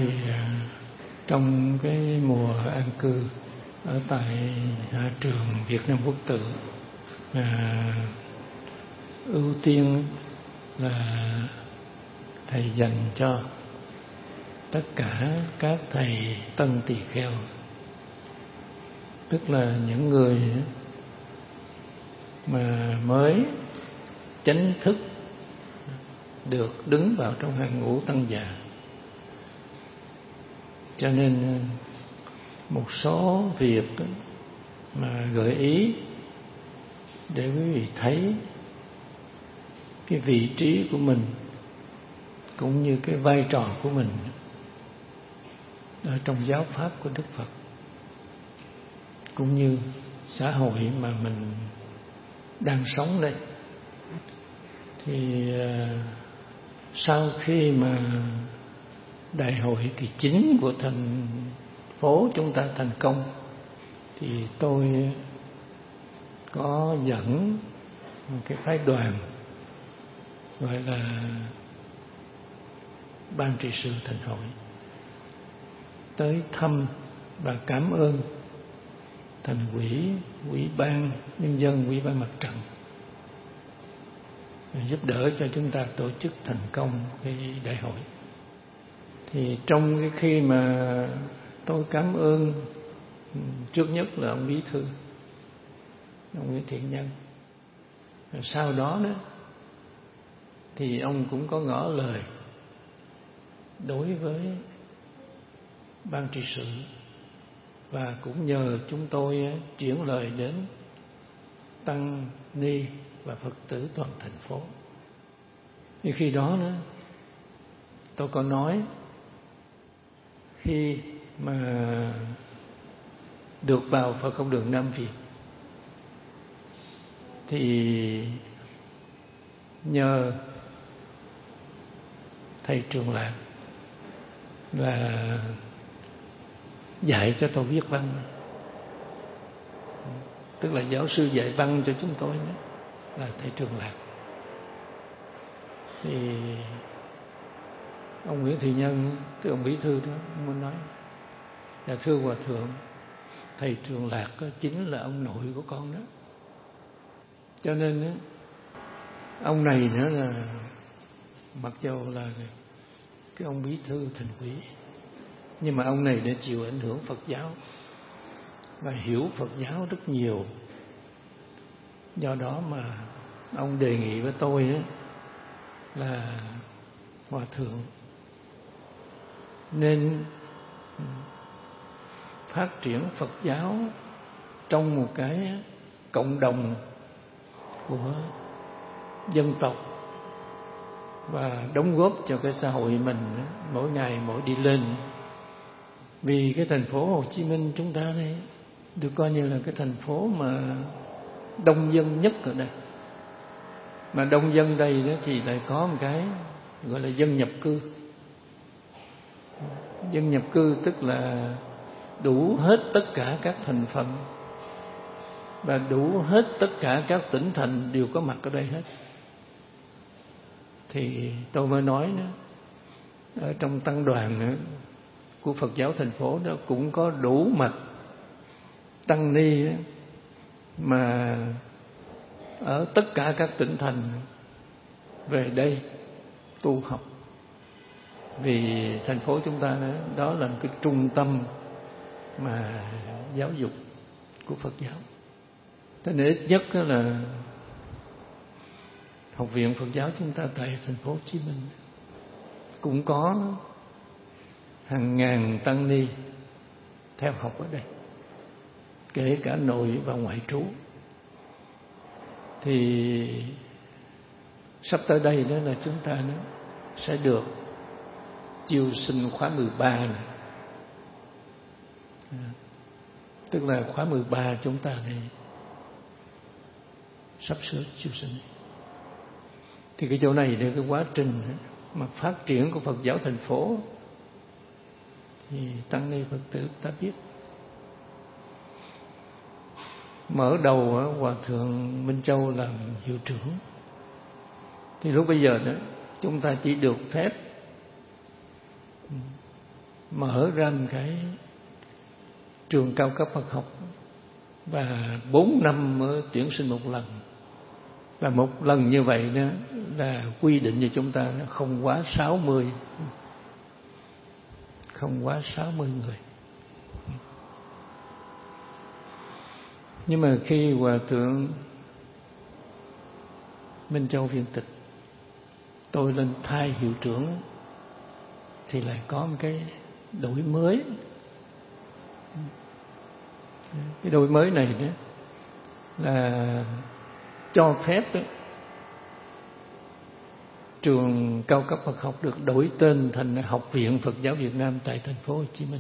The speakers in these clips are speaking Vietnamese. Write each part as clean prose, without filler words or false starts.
thì trong cái mùa an cư ở tại trường Việt Nam Quốc Tự, ưu tiên là thầy dành cho tất cả các thầy tân tỳ kheo, tức là những người mà mới chánh thức được đứng vào trong hàng ngũ tăng già. Cho nên một số việc mà gợi ý để quý vị thấy cái vị trí của mình cũng như cái vai trò của mình ở trong giáo pháp của Đức Phật, cũng như xã hội mà mình đang sống đây. Thì sau khi mà đại hội kỳ 9 của thành phố chúng ta thành công, thì tôi có dẫn một cái phái đoàn gọi là ban trị sự thành hội tới thăm và cảm ơn thành ủy, ủy ban nhân dân, ủy ban mặt trận giúp đỡ cho chúng ta tổ chức thành công cái đại hội. Thì trong cái khi mà tôi cảm ơn, trước nhất là ông bí thư, ông Nguyễn Thiện Nhân, sau đó thì ông cũng có ngỏ lời đối với ban trị sự, và cũng nhờ chúng tôi chuyển lời đến tăng ni và Phật tử toàn thành phố. Thì khi đó tôi có nói, khi mà được vào Phật Học đường Nam Việt thì nhờ thầy Trường Lạc là dạy cho tôi viết văn, tức là giáo sư dạy văn cho chúng tôi đó, là thầy Trường Lạc. Thì ông Nguyễn Thị Nhân, tức ông bí thư đó, ông muốn nói là thưa Hòa Thượng, thầy Trường Lạc chính là ông nội của con đó. Cho nên ông này nữa là mặc dầu là cái ông bí thư thành ủy, nhưng mà ông này đã chịu ảnh hưởng Phật giáo và hiểu Phật giáo rất nhiều. Do đó mà ông đề nghị với tôi là Hòa Thượng nên phát triển Phật giáo trong một cái cộng đồng của dân tộc và đóng góp cho cái xã hội mình mỗi ngày mỗi đi lên. Vì cái thành phố Hồ Chí Minh chúng ta đây được coi như là cái thành phố mà đông dân nhất ở đây. Mà đông dân đây đó thì lại có một cái gọi là dân nhập cư. Dân nhập cư tức là đủ hết tất cả các thành phần và đủ hết tất cả các tỉnh thành đều có mặt ở đây hết. Thì tôi mới nói đó, ở trong tăng đoàn của Phật giáo thành phố đó cũng có đủ mặt tăng ni mà ở tất cả các tỉnh thành về đây tu học. Vì thành phố chúng ta đó là một cái trung tâm mà giáo dục của Phật giáo. Thế nên ít nhất là Học viện Phật giáo chúng ta tại thành phố Hồ Chí Minh cũng có hàng ngàn tăng ni theo học ở đây, kể cả nội và ngoại trú. Thì sắp tới đây đó là chúng ta sẽ được chiêu sinh khóa 13 này. Tức là khóa 13 chúng ta này sắp sửa chiêu sinh. Thì cái chỗ này là cái quá trình mà phát triển của Phật giáo thành phố thì tăng ni Phật tử ta biết. Mở đầu Hòa Thượng Minh Châu làm hiệu trưởng. Thì lúc bây giờ đó chúng ta chỉ được phép mở ra một cái trường cao cấp Phật học, và 4 năm mới tuyển sinh một lần. Và một lần như vậy đó là quy định cho chúng ta không quá 60, không quá 60 người. Nhưng mà khi Hòa thượng Minh Châu viên tịch, tôi lên thay hiệu trưởng thì lại có một cái đổi mới. Cái đổi mới này đó là cho phép đó, trường cao cấp Phật học được đổi tên thành Học viện Phật giáo Việt Nam tại thành phố Hồ Chí Minh.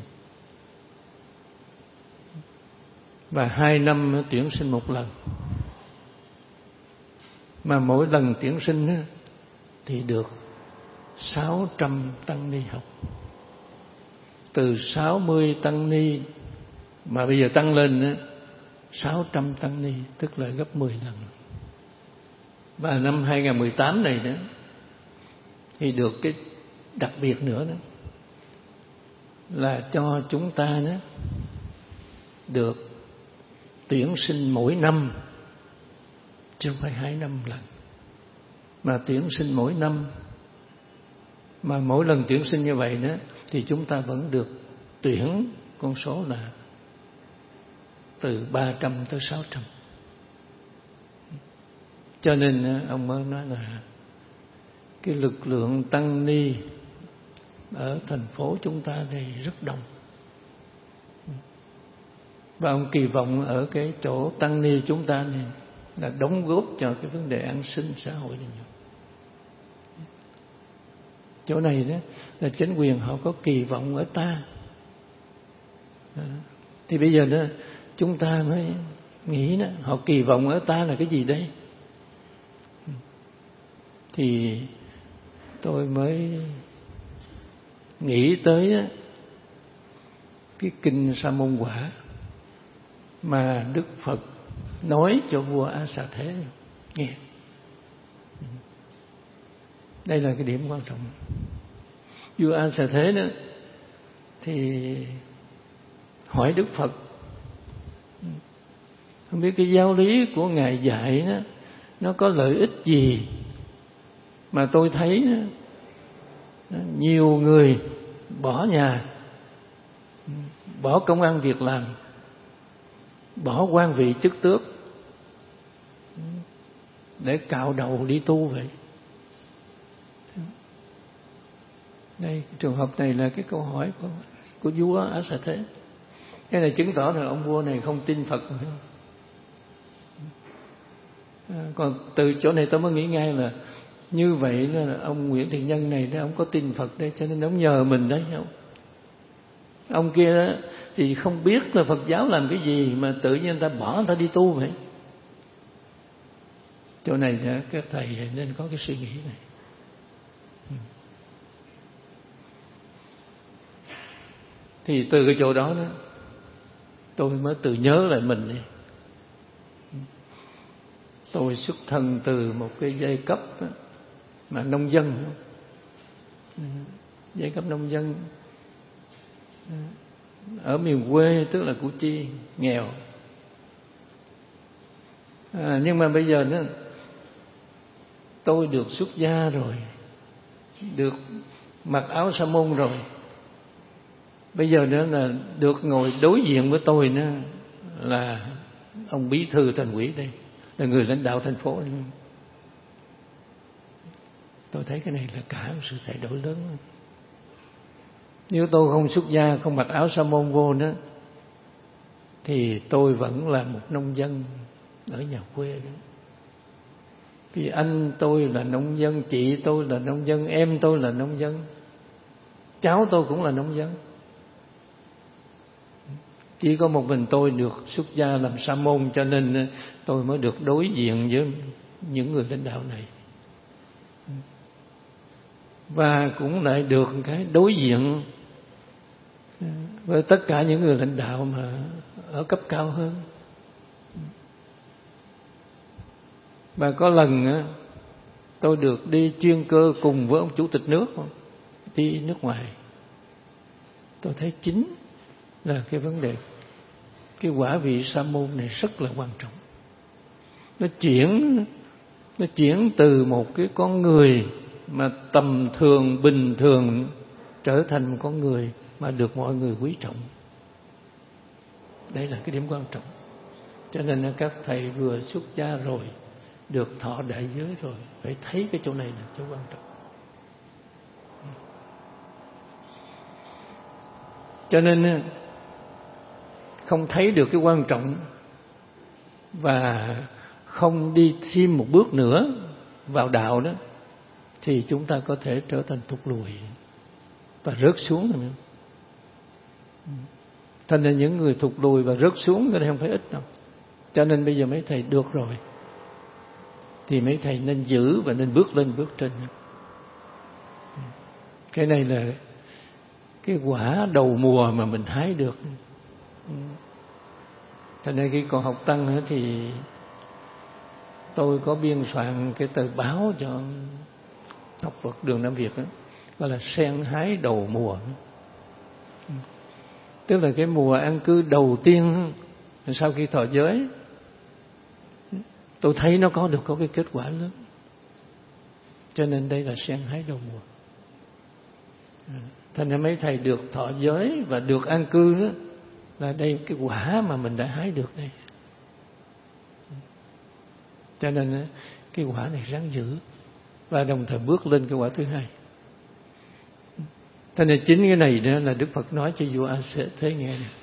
Và 2 năm tuyển sinh một lần. Mà mỗi lần tuyển sinh đó, thì được 600 tăng ni học. Từ 60 tăng ni mà bây giờ tăng lên 600 tăng ni, tức là gấp 10 lần. Và năm 2018 này nữa thì được cái đặc biệt nữa đó là cho chúng ta đó được tuyển sinh mỗi năm, chứ không phải 2 năm lần, mà tuyển sinh mỗi năm. Mà mỗi lần tuyển sinh như vậy đó thì chúng ta vẫn được tuyển con số là từ 300 tới 600. Cho nên ông mới nói là cái lực lượng tăng ni ở thành phố chúng ta đây rất đông. Và ông kỳ vọng ở cái chỗ tăng ni chúng ta này là đóng góp cho cái vấn đề an sinh xã hội này. Chỗ này đó là chính quyền họ có kỳ vọng ở ta. Thì bây giờ đó chúng ta mới nghĩ đó, họ kỳ vọng ở ta là cái gì đây? Thì tôi mới nghĩ tới cái kinh Sa Môn Quả mà Đức Phật nói cho vua A Xà Thế nghe. Đây là cái điểm quan trọng. Vua A Xà Thế đó thì hỏi Đức Phật, không biết cái giáo lý của Ngài dạy đó nó có lợi ích gì mà tôi thấy đó, nhiều người bỏ nhà, bỏ công ăn việc làm, bỏ quan vị chức tước để cạo đầu đi tu vậy. Đây, trường hợp này là cái câu hỏi của vua A Xà Thế. Cái này chứng tỏ là ông vua này không tin Phật. Còn từ chỗ này tôi mới nghĩ ngay là như vậy là ông Nguyễn Thiện Nhân này đó, ông có tin Phật đây, cho nên ông nhờ mình đấy không? Ông kia đó thì không biết là Phật giáo làm cái gì mà tự nhiên người ta bỏ người ta đi tu vậy. Chỗ này các thầy nên có cái suy nghĩ này. Thì từ cái chỗ đó tôi mới tự nhớ lại mình đi. Tôi xuất thân từ một cái giai cấp mà nông dân, giai cấp nông dân ở miền quê, tức là Củ Chi, nghèo. Nhưng mà bây giờ nữa tôi được xuất gia rồi, được mặc áo sa môn rồi. Bây giờ nữa là được ngồi đối diện với tôi nữa là ông bí thư thành ủy đây, là người lãnh đạo thành phố. Tôi thấy cái này là cả một sự thay đổi lớn. Nếu tôi không xuất gia, không mặc áo sa môn vô nữa thì tôi vẫn là một nông dân ở nhà quê đó. Vì anh tôi là nông dân, chị tôi là nông dân, em tôi là nông dân, cháu tôi cũng là nông dân. Chỉ có một mình tôi được xuất gia làm sa môn, cho nên tôi mới được đối diện với những người lãnh đạo này. Và cũng lại được cái đối diện với tất cả những người lãnh đạo mà ở cấp cao hơn. Và có lần tôi được đi chuyên cơ cùng với ông chủ tịch nước đi nước ngoài. tôi thấy chính là cái vấn đề, cái quả vị sa môn này rất là quan trọng. Nó chuyển từ một cái con người mà tầm thường, bình thường, trở thành một con người mà được mọi người quý trọng. Đây là cái điểm quan trọng. Cho nên các thầy vừa xuất gia rồi, được thọ đại giới rồi, phải thấy cái chỗ này là chỗ quan trọng. Cho nên không thấy được cái quan trọng và không đi thêm một bước nữa vào đạo đó, thì chúng ta có thể trở thành thụt lùi và rớt xuống. Thành ra những người thụt lùi và rớt xuống cái này không phải ít đâu. Cho nên bây giờ mấy thầy được rồi thì mấy thầy nên giữ và nên bước lên bước trên. Cái này là cái quả đầu mùa mà mình hái được. Cho nên khi còn học tăng thì tôi có biên soạn cái tờ báo cho học Phật Đường Nam Việt đó, gọi là sen hái đầu mùa. Tức là cái mùa an cư đầu tiên sau khi thọ giới, tôi thấy nó có cái kết quả lớn. Cho nên đây là sen hái đầu mùa. Thành ra mấy thầy được thọ giới và được an cư đó, là đây cái quả mà mình đã hái được đây. Cho nên cái quả này ráng giữ và đồng thời bước lên cái quả thứ hai. Cho nên chính cái này đó là Đức Phật nói cho vua A Xá Thế nghe này.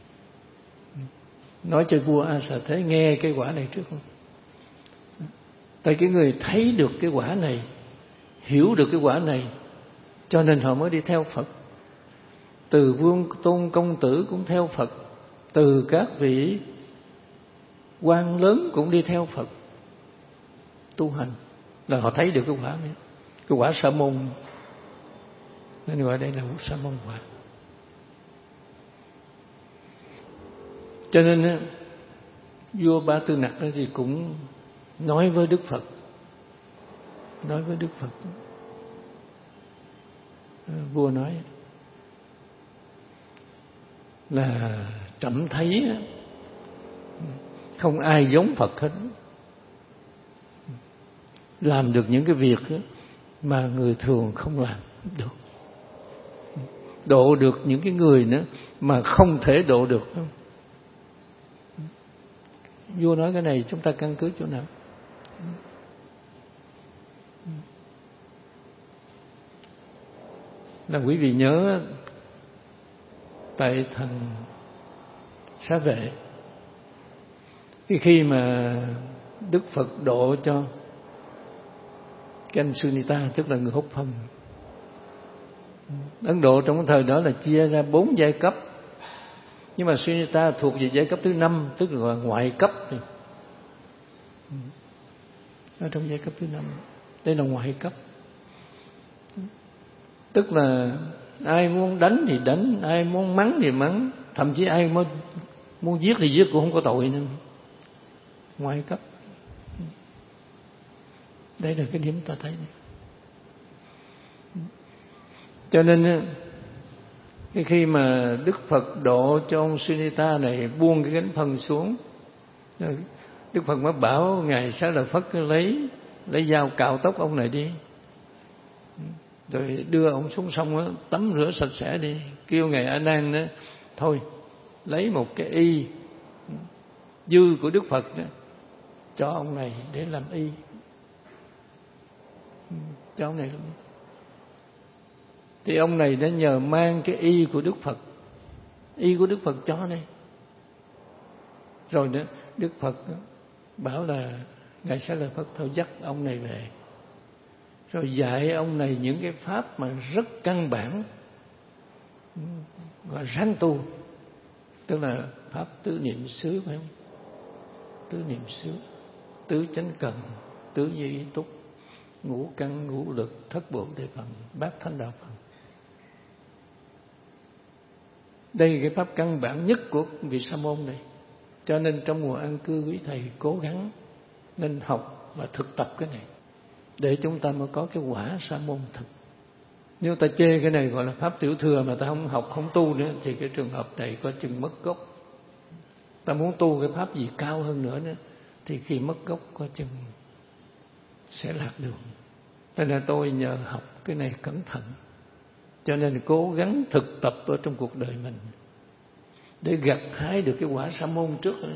Nói cho vua A Xá Thế nghe cái quả này trước không? Tại cái người thấy được cái quả này, hiểu được cái quả này, cho nên họ mới đi theo Phật. Từ Vương Tôn Công Tử cũng theo Phật, từ các vị quan lớn cũng đi theo Phật tu hành, là họ thấy được cái quả này, cái quả Sa môn, nên gọi đây là một Sa môn quả. Cho nên vua Ba Tư Nặc thì cũng nói với Đức Phật, vua nói là trẫm thấy không ai giống Phật hết, làm được những cái việc mà người thường không làm được, độ được những cái người nữa mà không thể độ được. Vua nói cái này chúng ta căn cứ chỗ nào? Là quý vị nhớ tại thành Xá Vệ, khi mà Đức Phật độ cho cái anh Sunita, tức là người hút phân. Ấn Độ trong cái thời đó là chia ra 4 giai cấp, nhưng mà Sunita thuộc về giai cấp thứ 5, tức là ngoại cấp. Ở trong giai cấp thứ 5, đây là ngoại cấp. Tức là ai muốn đánh thì đánh, ai muốn mắng thì mắng, thậm chí ai muốn giết thì giết cũng không có tội nữa. Ngoại cấp. Đây là cái điểm ta thấy này. Cho nên khi mà Đức Phật độ cho ông Sunita này buông cái gánh phân xuống, Đức Phật mới bảo ngài Xá Lợi Phất lấy dao cạo tóc ông này đi, rồi đưa ông xuống sông đó, tắm rửa sạch sẽ đi. Kêu ngài A Nan đó, thôi lấy một cái y dư của Đức Phật đó, cho ông này để làm y, cho ông này làm y. Thì ông này đã nhờ mang cái y của Đức Phật, y của Đức Phật cho này. Rồi nữa Đức Phật bảo là ngài Xá Lợi Phất thôi dắt ông này về, rồi dạy ông này những cái pháp mà rất căn bản, gọi ráng tu, tức là pháp tứ niệm xứ, phải không? Tứ niệm xứ, tứ chánh cần, tứ như ý túc, ngũ căn ngũ lực, thất bộ đề phần, bát thánh đạo phần. Đây là cái pháp căn bản nhất của vị Sa môn này. Cho nên trong mùa an cư quý thầy cố gắng nên học và thực tập cái này, để chúng ta mới có cái quả Sa môn thực. Nếu ta chê cái này gọi là pháp tiểu thừa mà ta không học không tu nữa, thì cái trường hợp này có chừng mất gốc. Ta muốn tu cái pháp gì cao hơn nữa thì khi mất gốc có chừng sẽ lạc đường. Cho nên tôi nhờ học cái này cẩn thận, cho nên cố gắng thực tập ở trong cuộc đời mình để gặt hái được cái quả sa môn trước nữa.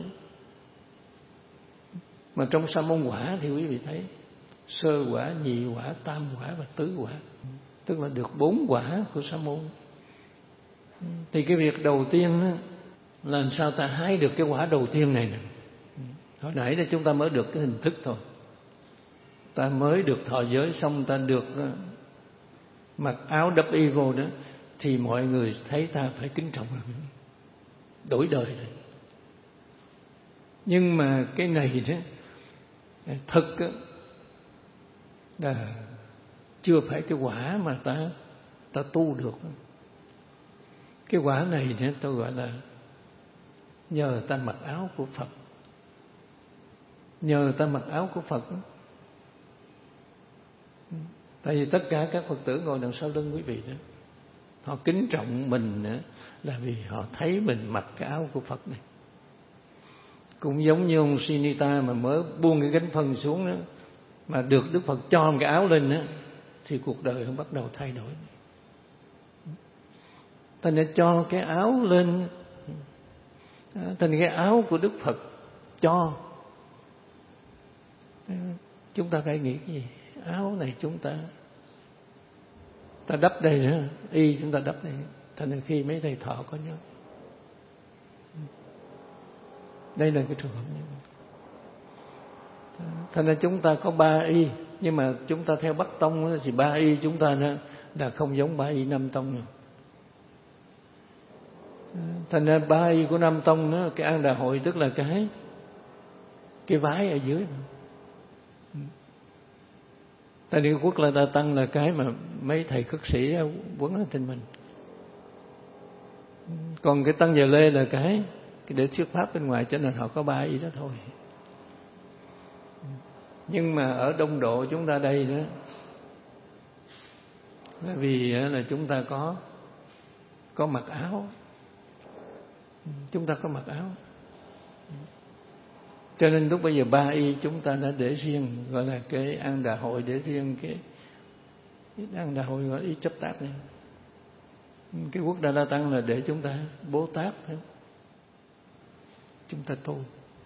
Mà trong sa môn quả thì quý vị thấy sơ quả, nhị quả, tam quả và tứ quả, tức là được 4 quả của sa môn. Thì cái việc đầu tiên là làm sao ta hái được cái quả đầu tiên này nè. Hồi nãy là chúng ta mới được cái hình thức thôi, ta mới được thọ giới xong, ta được mặc áo đắp y vô đó, thì mọi người thấy ta phải kính trọng rồi, đổi đời rồi. Nhưng mà cái này đó thực là chưa phải cái quả mà ta tu được. Cái quả này thì tôi gọi là nhờ ta mặc áo của Phật. Nhờ ta mặc áo của Phật. Tại vì tất cả các Phật tử ngồi đằng sau lưng quý vị đó, họ kính trọng mình nữa là vì họ thấy mình mặc cái áo của Phật này. Cũng giống như ông Sinita mà mới buông cái gánh phân xuống đó, mà được Đức Phật cho một cái áo lên đó, thì cuộc đời họ bắt đầu thay đổi. Ta đã cho cái áo lên, thành cái áo của Đức Phật cho. Chúng ta phải nghĩ cái gì? Áo này chúng ta đắp đây nữa, y chúng ta đắp đây. Thành ra khi mấy thầy thọ có nhớ, đây là cái trường hợp như vậy. Thành ra chúng ta có 3 y, nhưng mà chúng ta theo Bắc Tông thì 3 y chúng ta là không giống 3 y Nam Tông nữa. Thành ra 3 y của Nam Tông đó, cái An Đà Hội tức là cái vái ở dưới. Tại Niệm Quốc La Đa Tăng là cái mà mấy thầy khất sĩ quấn lên trên mình. Còn cái Tăng Giờ Lê là cái để thuyết pháp bên ngoài, cho nên họ có 3 y đó thôi. Nhưng mà ở Đông Độ chúng ta đây đó, là vì là chúng ta có mặc áo. Chúng ta có mặc áo, cho nên lúc bây giờ 3 y chúng ta đã để riêng, gọi là cái An Đà Hội để riêng cái An Đà Hội gọi là y chấp tác này. Cái Quốc Đà La Tăng là để chúng ta Bố Tát, chúng ta tu.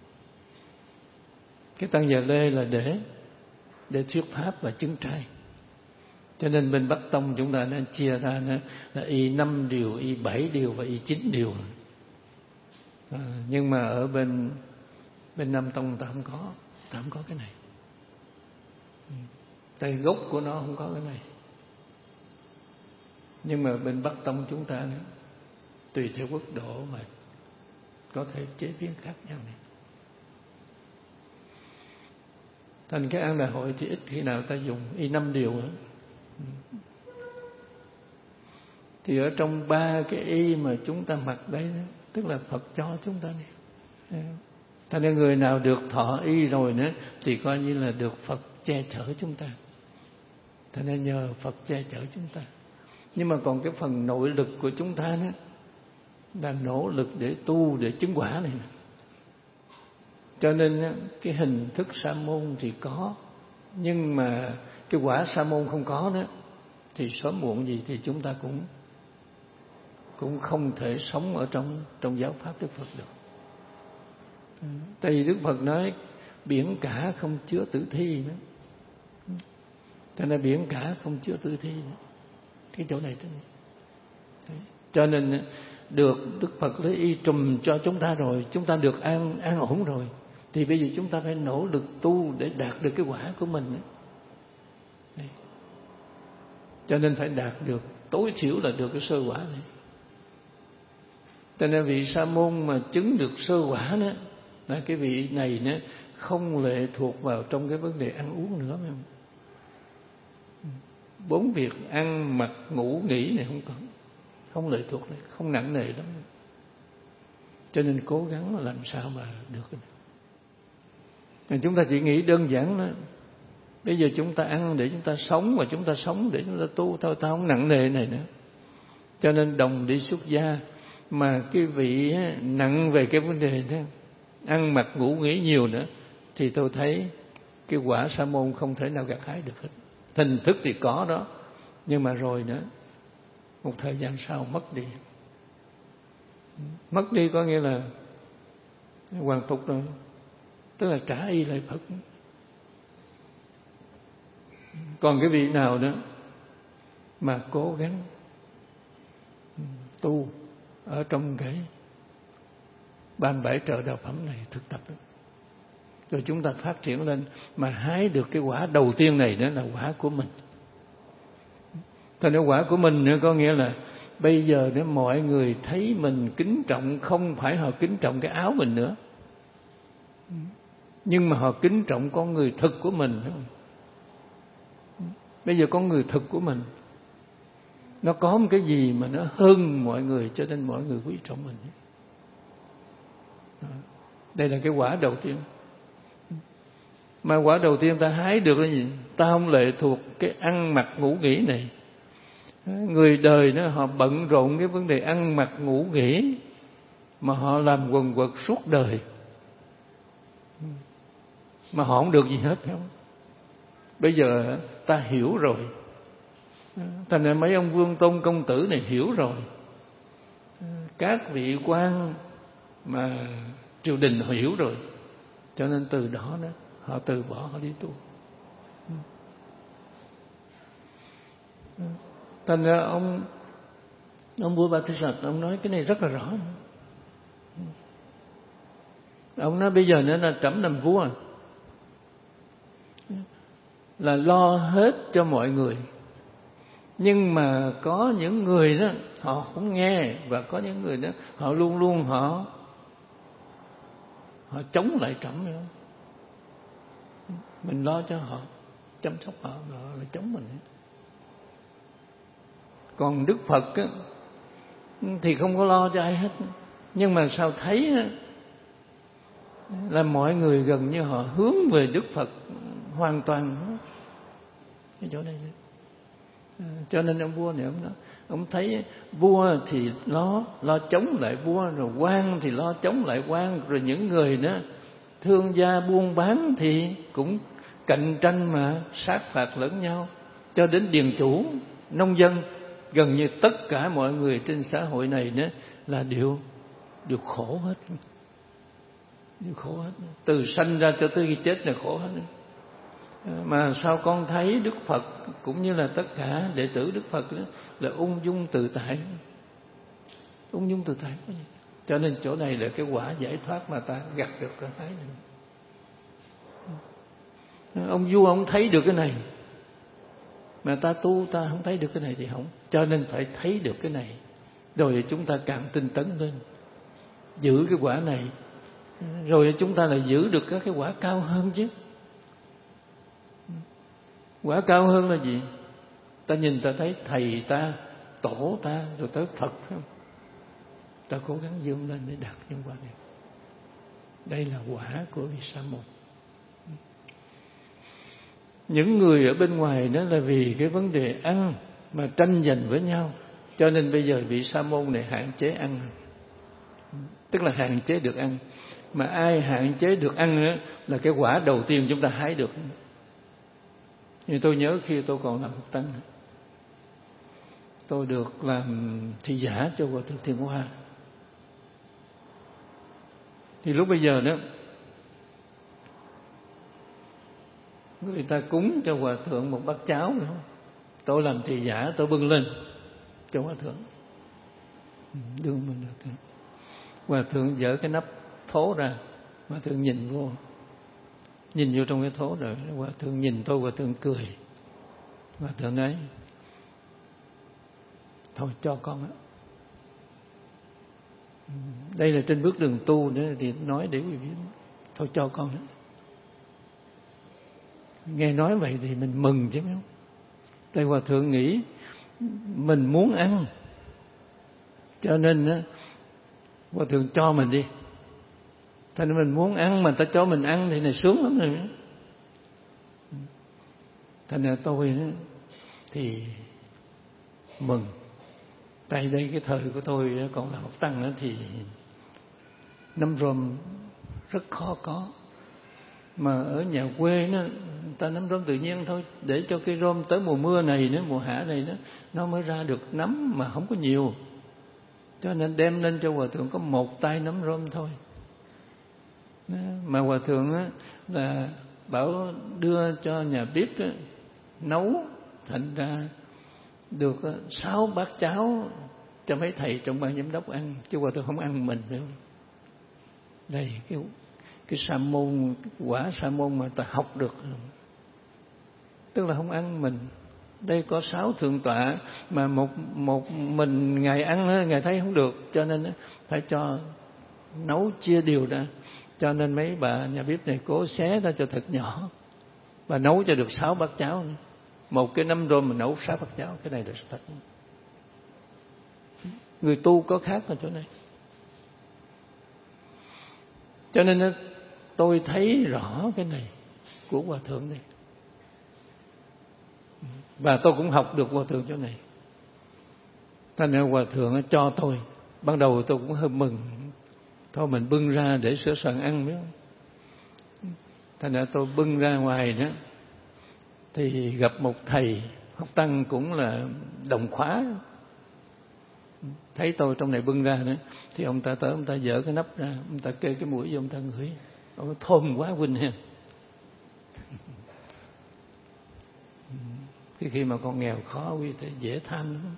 Cái Tăng Giờ Lê là để thuyết pháp và chứng trai. Cho nên bên Bắc Tông chúng ta nên chia ra là y 5 điều, y 7 điều và y 9 điều. Nhưng mà ở bên Nam Tông ta không có cái này. Tại gốc của nó không có cái này. Nhưng mà bên Bắc Tông chúng ta nữa, tùy theo quốc độ mà có thể chế biến khác nhau này. Thành cái An Đà Hội thì ít khi nào ta dùng y 5 điều nữa. Thì ở trong 3 cái y mà chúng ta mặc đây đó, tức là Phật cho chúng ta này. Thành nên người nào được thọ y rồi nữa thì coi như là được Phật che chở chúng ta. Thành nên nhờ Phật che chở chúng ta. Nhưng mà còn cái phần nội lực của chúng ta đó là nỗ lực để tu, để chứng quả này. Cho nên cái hình thức sa môn thì có, nhưng mà cái quả sa môn không có đó, thì sớm muộn gì thì chúng ta cũng không thể sống ở trong giáo pháp Đức Phật được. Tại vì Đức Phật nói biển cả không chứa tử thi nữa. Cho nên biển cả không chứa tử thi nữa. Cái chỗ này thế này. Cho nên được Đức Phật lấy y trùm cho chúng ta rồi, chúng ta được an ổn rồi, thì bây giờ chúng ta phải nỗ lực tu để đạt được cái quả của mình. Đấy. Cho nên phải đạt được tối thiểu là được cái sơ quả này. Cho nên vị sa môn mà chứng được sơ quả đó, là cái vị này nữa không lệ thuộc vào trong cái vấn đề ăn uống nữa. 4 việc ăn, mặc, ngủ, nghỉ này không lệ thuộc này, không nặng nề lắm. Cho nên cố gắng làm sao mà được cái này. Chúng ta chỉ nghĩ đơn giản đó, Bây giờ chúng ta ăn để chúng ta sống, và chúng ta sống để chúng ta tu thôi, ta không nặng nề này nữa. Cho nên đồng đi xuất gia, mà cái vị nặng về cái vấn đề đó, ăn mặc ngủ nghỉ nhiều nữa, thì tôi thấy cái quả sa môn không thể nào gặt hái được hết. Hình thức thì có đó, nhưng mà rồi nữa, một thời gian sau mất đi. Mất đi có nghĩa là hoàn tục rồi, tức là trả y lại Phật. Còn cái vị nào nữa mà cố gắng tu ở trong cái ban bảy trợ đạo phẩm này, thực tập rồi chúng ta phát triển lên, mà hái được cái quả đầu tiên này nữa là quả của mình. Thành ra quả của mình nữa có nghĩa là bây giờ nếu mọi người thấy mình kính trọng, không phải họ kính trọng cái áo mình nữa, nhưng mà họ kính trọng con người thực của mình. Bây giờ con người thực của mình nó có một cái gì mà nó hơn mọi người, cho nên mọi người quý trọng mình. Đây là cái quả đầu tiên. Mà quả đầu tiên ta hái được là gì? Ta không lệ thuộc cái ăn mặc ngủ nghỉ này. Người đời nó họ bận rộn cái vấn đề ăn mặc ngủ nghỉ, mà họ làm quần quật suốt đời, mà họ không được gì hết, không? Bây giờ ta hiểu rồi, thành ra mấy ông Vương Tôn công tử này hiểu rồi, các vị quan mà triều đình họ hiểu rồi, cho nên từ đó đó họ từ bỏ, họ đi tu. Thành ra ông vua Ba Tư Sật ông nói cái này rất là rõ. Ông nói bây giờ nữa là trẫm làm vua là lo hết cho mọi người, nhưng mà có những người đó họ không nghe, và có những người đó họ luôn luôn họ chống lại trẫm. Mình lo cho họ, chăm sóc họ, họ là chống mình. Còn Đức Phật á, thì không có lo cho ai hết, nhưng mà sao thấy á, là mọi người gần như họ hướng về Đức Phật hoàn toàn cái chỗ này. Cho nên ông vua này ông thấy vua thì lo chống lại vua, rồi quan thì lo chống lại quan, rồi những người đó thương gia buôn bán thì cũng cạnh tranh mà sát phạt lẫn nhau, cho đến điền chủ, nông dân, gần như tất cả mọi người trên xã hội này nữa là đều khổ hết, đều khổ hết, từ sanh ra cho tới khi chết là khổ hết. Mà sao con thấy Đức Phật cũng như là tất cả đệ tử Đức Phật đó là ung dung tự tại, ung dung tự tại. Cho nên chỗ này là cái quả giải thoát mà ta gặt được cái thái này. Ông vua ông thấy được cái này, mà ta tu ta không thấy được cái này thì không. Cho nên phải thấy được cái này, rồi chúng ta càng tinh tấn lên, giữ cái quả này, rồi chúng ta lại giữ được các cái quả cao hơn chứ. Quả cao hơn là gì? Ta nhìn ta thấy thầy ta, tổ ta, rồi tới Phật, phải không? Ta cố gắng vươn lên để đạt những quả này. Đây là quả của vị Sa môn. Những người ở bên ngoài đó là vì cái vấn đề ăn mà tranh giành với nhau, cho nên bây giờ vị Sa môn này hạn chế ăn, tức là hạn chế được ăn. Mà ai hạn chế được ăn đó, là cái quả đầu tiên chúng ta hái được. Nhưng tôi nhớ khi tôi còn làm Phật tăng, tôi được làm thị giả cho Hòa Thượng Thiện Hoa. Thì lúc bây giờ đó, người ta cúng cho Hòa Thượng một bát cháo, phải không? Tôi làm thị giả, tôi bưng lên cho Hòa Thượng, đương mình Hòa Thượng. Hòa Thượng dỡ cái nắp thố ra, Hòa Thượng nhìn vô trong cái thố, rồi Hòa Thượng nhìn tôi, Hòa Thượng cười. Hòa Thượng nói: thôi cho con á. Đây là trên bước đường tu nữa, thì nói để quý vị biết. Thôi cho con đó. Nghe nói vậy thì mình mừng chứ, phải không? Tại Hòa Thượng nghĩ mình muốn ăn, cho nên Hòa Thượng cho mình đi. Thành ra mình muốn ăn mà ta cho mình ăn thì này sướng lắm rồi. Thành ra tôi thì mừng. Tại đây cái thời của tôi còn là học tăng thì nấm rơm rất khó có. Mà ở nhà quê người ta nấm rơm tự nhiên thôi, để cho cái rơm tới mùa mưa này nữa, mùa hạ này nữa, nó mới ra được nấm, mà không có nhiều. Cho nên đem lên cho hòa thượng có một tay nấm rơm thôi. Mà hòa thượng là bảo đưa cho nhà bếp nấu, thành ra được 6 bát cháo cho mấy thầy trong ban giám đốc ăn, chứ hòa thượng không ăn mình nữa. Đây cái sa môn, cái quả sa môn mà ta học được, tức là không ăn mình. Đây có 6 thượng tọa mà một mình ngài ăn, ngài thấy không được, cho nên phải cho nấu chia đều ra. Cho nên mấy bà nhà bếp này cố xé ra cho thật nhỏ và nấu cho được 6 bát cháo. Một cái nấm rơm mà nấu 6 bát cháo, cái này là thật. Người tu có khác ở chỗ này. Cho nên tôi thấy rõ cái này của hòa thượng này, và tôi cũng học được hòa thượng chỗ này. Thành ra hòa thượng cho tôi, ban đầu tôi cũng hơi mừng, thôi mình bưng ra để sửa soạn ăn biết không. Thành ra tôi bưng ra ngoài đó thì gặp một thầy học tăng cũng là đồng khóa, thấy tôi trong này bưng ra nữa thì ông ta tới, ông ta dỡ cái nắp ra, ông ta kê cái mũi vô, ông ta ngửi, ông thơm quá huynh ha. Cái khi mà con nghèo khó quý thì dễ tham lắm.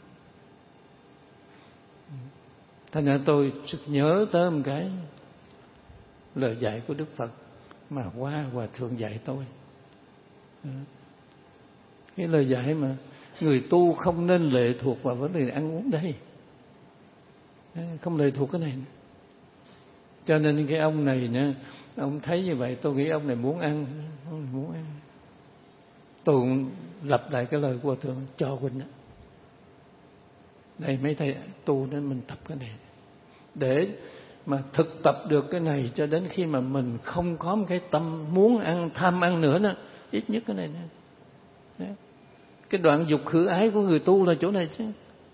Thành ra tôi nhớ tới một cái lời dạy của Đức Phật mà qua hòa thượng dạy tôi. Cái lời dạy mà người tu không nên lệ thuộc vào vấn đề ăn uống đây, không lệ thuộc cái này. Cho nên cái ông này nè, ông thấy như vậy, tôi nghĩ ông này muốn ăn. Tôi cũng lặp lại cái lời của hòa thượng cho huynh đó. Đây mấy thầy tu nên mình tập cái này, để mà thực tập được cái này cho đến khi mà mình không có một cái tâm muốn ăn, tham ăn nữa đó. Ít nhất cái này nè. Cái đoạn dục khử ái của người tu là chỗ này chứ.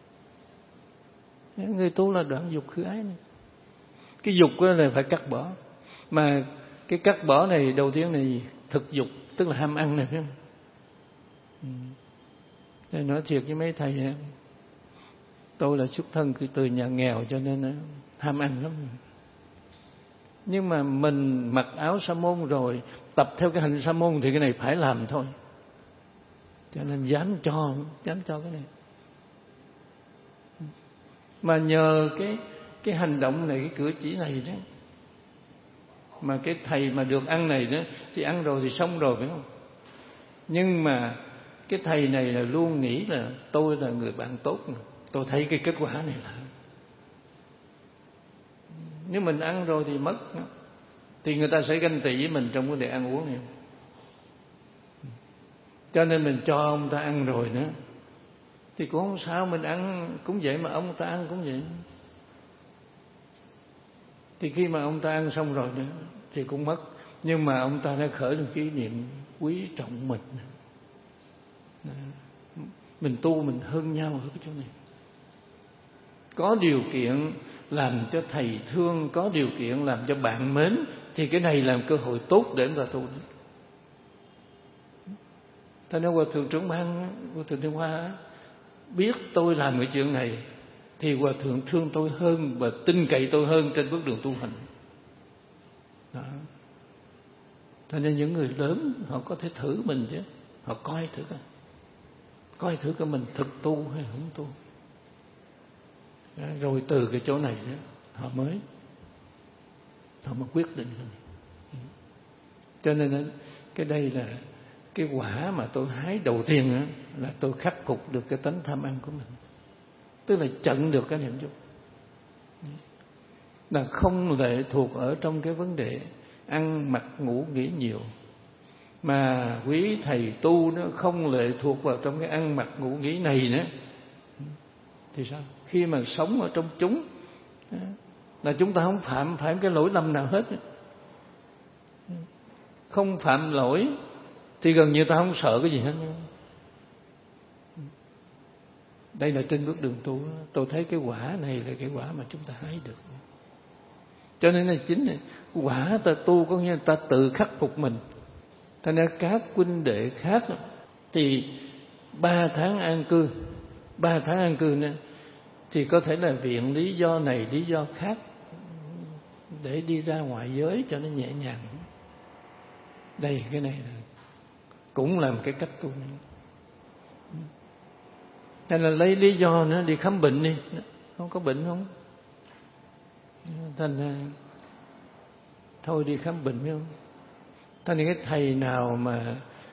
Người tu là đoạn dục khử ái này. Cái dục là phải cắt bỏ. Mà cái cắt bỏ này đầu tiên này thực dục, tức là ham ăn này, phải không? Để nói thiệt với mấy thầy, tôi là xuất thân từ nhà nghèo cho nên ham ăn lắm. Nhưng mà mình mặc áo sa môn rồi, tập theo cái hành sa môn thì cái này phải làm thôi. Cho nên dám cho cái này. Mà nhờ cái hành động này, cái cử chỉ này đó, mà cái thầy mà được ăn này đó thì ăn rồi thì xong rồi, phải không? Nhưng mà cái thầy này là luôn nghĩ là tôi là người bạn tốt. Tôi thấy cái kết quả này là nếu mình ăn rồi thì mất, thì người ta sẽ ganh tị với mình trong vấn đề ăn uống này. Cho nên mình cho ông ta ăn rồi nữa thì cũng không sao, mình ăn cũng vậy mà ông ta ăn cũng vậy. Thì khi mà ông ta ăn xong rồi nữa thì cũng mất. Nhưng mà ông ta đã khởi được kỷ niệm quý trọng mình. Mình tu mình hơn nhau ở cái chỗ này. Có điều kiện làm cho thầy thương, có điều kiện làm cho bạn mến, thì cái này là cơ hội tốt để chúng ta tu. Thế nên hòa thượng trưởng ban, hòa thượng Thiên Hoa biết tôi làm cái chuyện này thì hòa thượng thương tôi hơn và tin cậy tôi hơn trên bước đường tu hành. Đó. Thế nên những người lớn họ có thể thử mình chứ, họ coi thử coi mình thực tu hay không tu. Đó. Rồi từ cái chỗ này đó, họ mới quyết định cái này. Cho nên cái đây là cái quả mà tôi hái đầu tiên đó, là tôi khắc phục được cái tánh tham ăn của mình, tức là chặn được cái niệm dục, là không lệ thuộc ở trong cái vấn đề ăn mặc ngủ nghỉ nhiều. Mà quý thầy tu nó không lệ thuộc vào trong cái ăn mặc ngủ nghỉ này nữa thì sao? Khi mà sống ở trong chúng là chúng ta không phạm phải cái lỗi lầm nào hết, không phạm lỗi thì gần như ta không sợ cái gì hết. Đây là trên bước đường tu. Tôi thấy cái quả này là cái quả mà chúng ta hái được. Cho nên là chính là quả ta tu có nghĩa là ta tự khắc phục mình. Thành ra các huynh đệ khác thì 3 tháng an cư nữa thì có thể là viện lý do này lý do khác để đi ra ngoại giới cho nó nhẹ nhàng. Đây cái này là cũng là một cái cách tu. Hay là lấy lý do nữa đi khám bệnh đi, không có bệnh không, thành ra thôi đi khám bệnh phải không? Thành ra cái thầy nào mà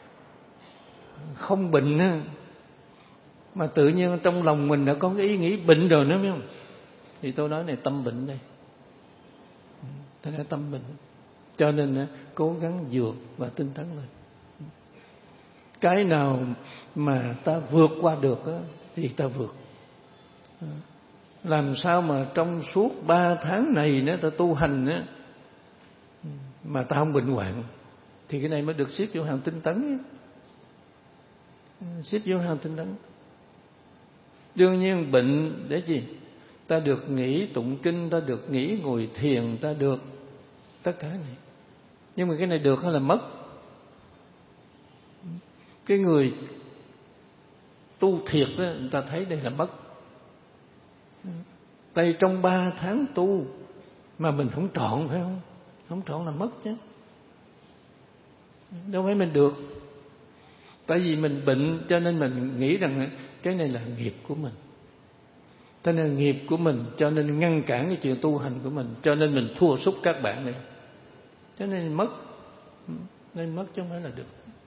không bệnh á, mà tự nhiên trong lòng mình đã có cái ý nghĩ bệnh rồi nữa phải không? Thì tôi nói này tâm bệnh đây. Thành ra tâm bệnh. Cho nên cố gắng vượt và tinh tấn lên. Cái nào mà ta vượt qua được á, thì ta vượt. Làm sao mà trong suốt 3 tháng này nữa ta tu hành á, mà ta không bệnh hoạn, thì cái này mới được xếp vô hàng tinh tấn. Xếp vô hàng tinh tấn. Đương nhiên bệnh để gì? Ta được nghỉ tụng kinh, ta được nghỉ ngồi thiền, ta được tất cả này. Nhưng mà cái này được hay là mất? Cái người tu thiệt đó, người ta thấy đây là mất. Tại trong 3 tháng tu mà mình không trọn phải không? Không trọn là mất chứ. Đâu phải mình được. Tại vì mình bệnh cho nên mình nghĩ rằng cái này là nghiệp của mình. Cho nên nghiệp của mình cho nên ngăn cản cái chuyện tu hành của mình. Cho nên mình thua sút các bạn này. Cho nên mất. Nên mất chứ không phải là được.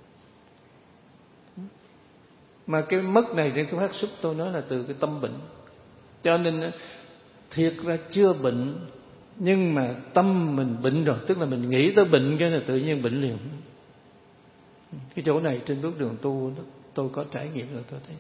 Mà cái mất này thì cái phát xuất tôi nói là từ cái tâm bệnh. Cho nên thiệt ra chưa bệnh, nhưng mà tâm mình bệnh rồi. Tức là mình nghĩ tới bệnh cái là tự nhiên bệnh liền. Cái chỗ này trên bước đường tu tôi có trải nghiệm rồi tôi thấy.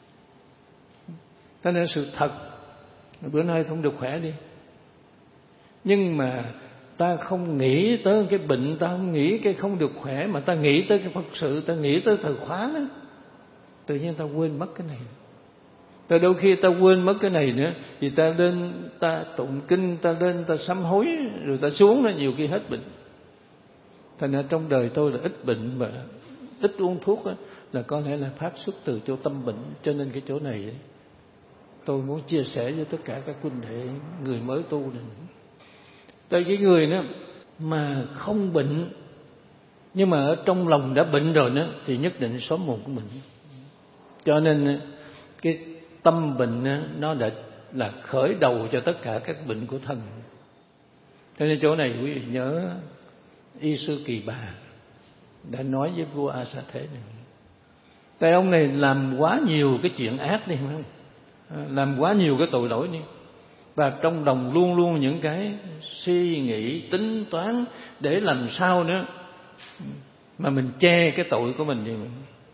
Cho nên sự thật, bữa nay không được khỏe đi, nhưng mà ta không nghĩ tới cái bệnh, ta không nghĩ cái không được khỏe, mà ta nghĩ tới cái Phật sự, ta nghĩ tới thời khóa đó, tự nhiên ta quên mất cái này. Tại đôi khi ta quên mất cái này nữa, thì ta lên ta tụng kinh, ta lên ta sám hối, rồi ta xuống nó nhiều khi hết bệnh. Thành ra trong đời tôi là ít bệnh và ít uống thuốc đó, là có lẽ là phát xuất từ chỗ tâm bệnh. Cho nên cái chỗ này tôi muốn chia sẻ với tất cả các huynh đệ người mới tu này. Tại cái người đó mà không bệnh, nhưng mà ở trong lòng đã bệnh rồi đó, thì nhất định sớm muộn cũng bệnh. Cho nên cái tâm bệnh nó đã là khởi đầu cho tất cả các bệnh của thân. Cho nên chỗ này quý vị nhớ Y Sư Kỳ Bà đã nói với vua A Xà Thế này. Tại ông này làm quá nhiều cái chuyện ác đi, không? Làm quá nhiều cái tội lỗi đi. Và trong lòng luôn luôn những cái suy nghĩ, tính toán để làm sao nữa mà mình che cái tội của mình đi.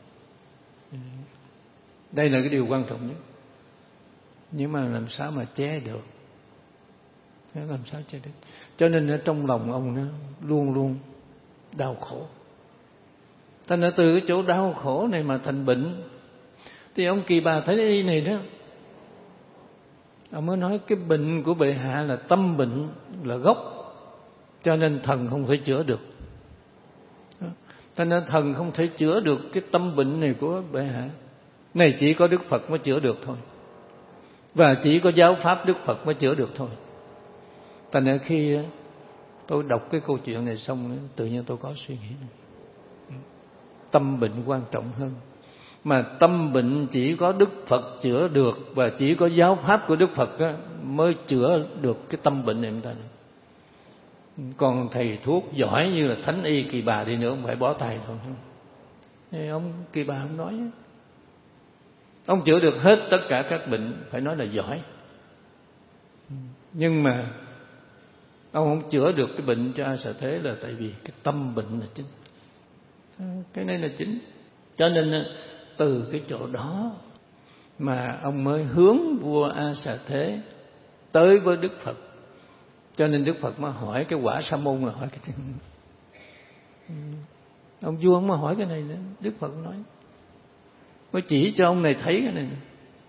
Đây là cái điều quan trọng nhất. Nhưng mà làm sao mà che được? Làm sao che được? Cho nên ở trong lòng ông nó luôn luôn đau khổ. Thành ra từ cái chỗ đau khổ này mà thành bệnh. Thì ông Kỳ Bà thấy y này đó, ông mới nói cái bệnh của bệ hạ là tâm bệnh, là gốc, cho nên thần không thể chữa được. Cho nên thần không thể chữa được cái tâm bệnh này của bệ hạ. Này chỉ có Đức Phật mới chữa được thôi. Và chỉ có giáo pháp Đức Phật mới chữa được thôi. Thành ra khi tôi đọc cái câu chuyện này xong, tự nhiên tôi có suy nghĩ này. Tâm bệnh quan trọng hơn. Mà tâm bệnh chỉ có Đức Phật chữa được, và chỉ có giáo pháp của Đức Phật mới chữa được cái tâm bệnh này. Còn thầy thuốc giỏi như là Thánh Y Kỳ Bà đi nữa, không phải bó tay thôi. Thì ông Kỳ Bà không nói. Ông chữa được hết tất cả các bệnh, phải nói là giỏi. Nhưng mà ông không chữa được cái bệnh cho A Xà Thế là tại vì cái tâm bệnh là chính. Cái này là chính. Cho nên từ cái chỗ đó mà ông mới hướng vua A Xà Thế tới với Đức Phật. Cho nên Đức Phật mới hỏi cái quả Sa môn, là hỏi cái Ông vua ông mà hỏi cái này nữa, Đức Phật nói, mới chỉ cho ông này thấy cái này nữa.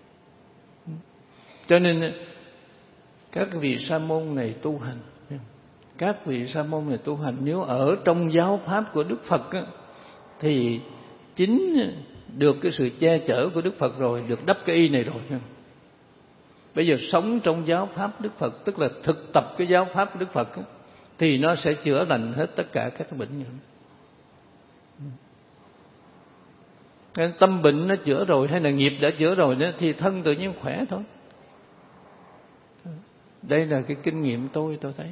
Cho nên các vị sa môn này tu hành, các vị sa môn này tu hành nếu ở trong giáo pháp của Đức Phật á, thì chính được cái sự che chở của Đức Phật rồi, được đắp cái y này rồi. Bây giờ sống trong giáo pháp Đức Phật, tức là thực tập cái giáo pháp của Đức Phật á, thì nó sẽ chữa lành hết tất cả các bệnh nhân. Tâm bệnh nó chữa rồi hay là nghiệp đã chữa rồi đó, thì thân tự nhiên khỏe thôi. Đây là cái kinh nghiệm tôi thấy.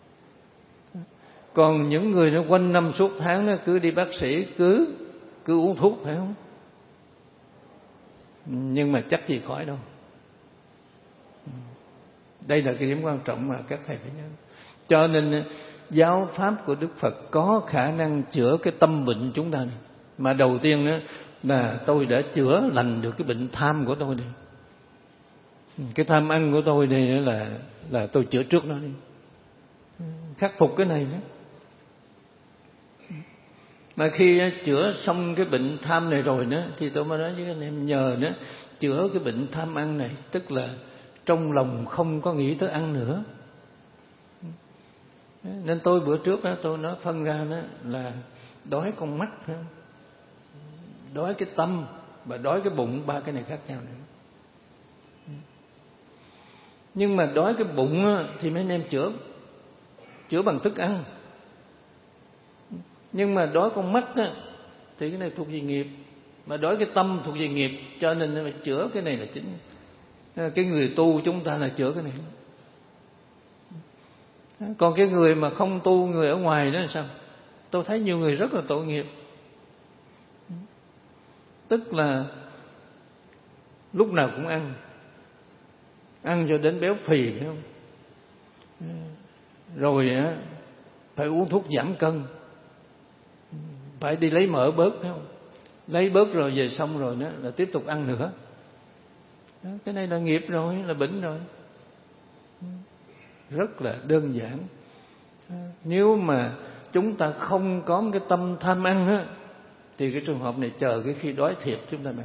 Còn những người nó quanh năm suốt tháng nó cứ đi bác sĩ, cứ uống thuốc, phải không? Nhưng mà chắc gì khỏi đâu. Đây là cái điểm quan trọng mà các thầy phải nhớ. Cho nên giáo pháp của Đức Phật có khả năng chữa cái tâm bệnh chúng ta này. Mà đầu tiên đó là tôi đã chữa lành được cái bệnh tham của tôi đi. Cái tham ăn của tôi đây là tôi chữa trước nó đi, khắc phục cái này đó. Mà khi chữa xong cái bệnh tham này rồi đó, thì tôi mới nói với anh em, nhờ đó chữa cái bệnh tham ăn này, tức là trong lòng không có nghĩ tới ăn nữa. Nên tôi bữa trước đó tôi nói phân ra đó là đói con mắt, đói cái tâm và đói cái bụng, ba cái này khác nhau nữa. Nhưng mà đói cái bụng thì mấy anh em chữa bằng thức ăn. Nhưng mà đói con mắt thì cái này thuộc về nghiệp, mà đói cái tâm thuộc về nghiệp, cho nên phải chữa cái này là chính. Cái người tu chúng ta là chữa cái này. Còn cái người mà không tu, người ở ngoài đó là sao? Tôi thấy nhiều người rất là tội nghiệp. Tức là lúc nào cũng ăn cho đến béo phì, phải không? Rồi phải uống thuốc giảm cân, phải đi lấy mỡ bớt, phải không? Lấy bớt rồi về xong rồi đó là tiếp tục ăn nữa. Cái này là nghiệp rồi, là bệnh rồi. Rất là đơn giản. Nếu mà chúng ta không có cái tâm tham ăn á, thì cái trường hợp này chờ cái khi đói thiệt chúng ta ăn.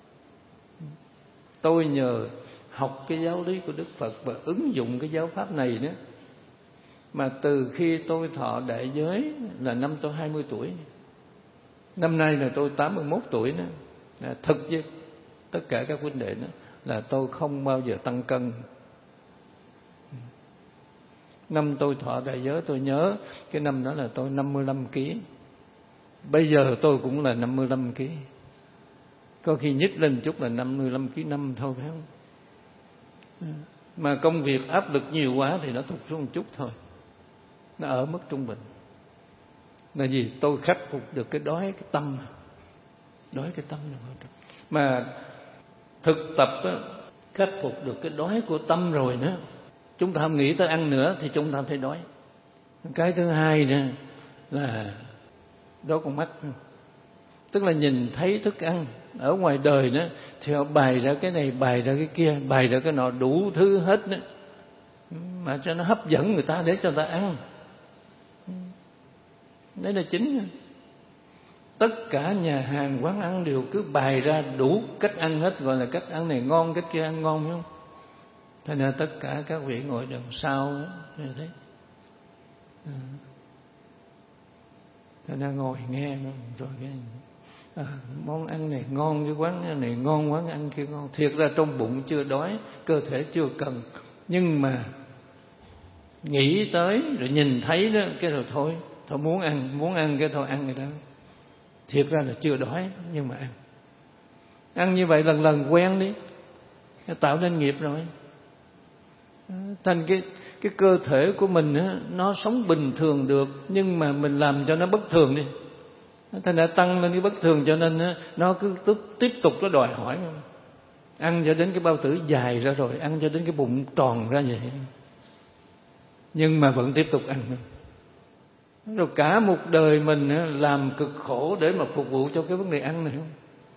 Tôi nhờ học cái giáo lý của Đức Phật và ứng dụng cái giáo pháp này đó, mà từ khi tôi thọ đại giới là năm tôi 20 tuổi, năm nay là tôi 81 tuổi đó, là thực với tất cả các huynh đệ đó, là tôi không bao giờ tăng cân. Năm tôi thọ đại giới tôi nhớ cái năm đó là tôi 55 kg. Bây giờ tôi cũng là 55 kg. Có khi nhích lên chút là 55 kg năm thôi, phải không? Mà công việc áp lực nhiều quá thì nó thụt xuống một chút thôi. Nó ở mức trung bình. Là gì? Tôi khắc phục được cái đói cái tâm. Đói cái tâm là mà thực tập đó, khắc phục được cái đói của tâm rồi đó, chúng ta không nghĩ tới ăn nữa thì chúng ta thấy đói. Cái thứ hai nữa là đói con mắt. Tức là nhìn thấy thức ăn ở ngoài đời đó thì họ bày ra cái này, bày ra cái kia, bày ra cái nọ, đủ thứ hết đó, mà cho nó hấp dẫn người ta để cho người ta ăn. Đấy là chính. Tất cả nhà hàng quán ăn đều cứ bày ra đủ cách ăn hết, gọi là cách ăn này ngon, cách kia ăn ngon, phải không? Thế nên tất cả các vị ngồi đằng sau như thế, thế nên ngồi nghe rồi cái món ăn này ngon, cái quán này ngon, quán ăn kia ngon. Thiệt ra trong bụng chưa đói, cơ thể chưa cần, nhưng mà nghĩ tới rồi nhìn thấy đó cái rồi thôi muốn ăn cái thôi ăn rồi đó. Thiệt ra là chưa đói nhưng mà ăn như vậy lần lần quen đi, tạo nên nghiệp rồi. Thành cái cơ thể của mình á, nó sống bình thường được, nhưng mà mình làm cho nó bất thường đi, thành đã tăng lên cái bất thường, cho nên á, nó cứ tiếp tục nó đòi hỏi ăn cho đến cái bao tử dài ra rồi, ăn cho đến cái bụng tròn ra vậy, nhưng mà vẫn tiếp tục ăn. Rồi cả một đời mình á, làm cực khổ để mà phục vụ cho cái vấn đề ăn này không.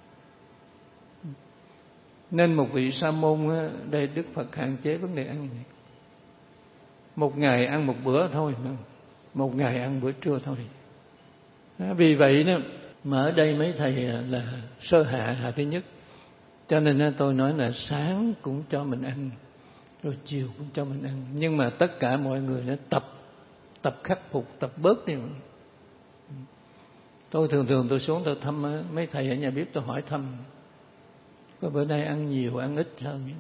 Nên một vị sa môn á, đây Đức Phật hạn chế vấn đề ăn này. Một ngày ăn một bữa thôi, một ngày ăn bữa trưa thôi. Vì vậy đó mà ở đây mấy thầy là sơ hạ thứ nhất, cho nên tôi nói là sáng cũng cho mình ăn, rồi chiều cũng cho mình ăn, nhưng mà tất cả mọi người nó tập khắc phục, tập bớt đi. Tôi thường tôi xuống tôi thăm mấy thầy ở nhà bếp, tôi hỏi thăm có bữa nay ăn nhiều ăn ít sao vậy.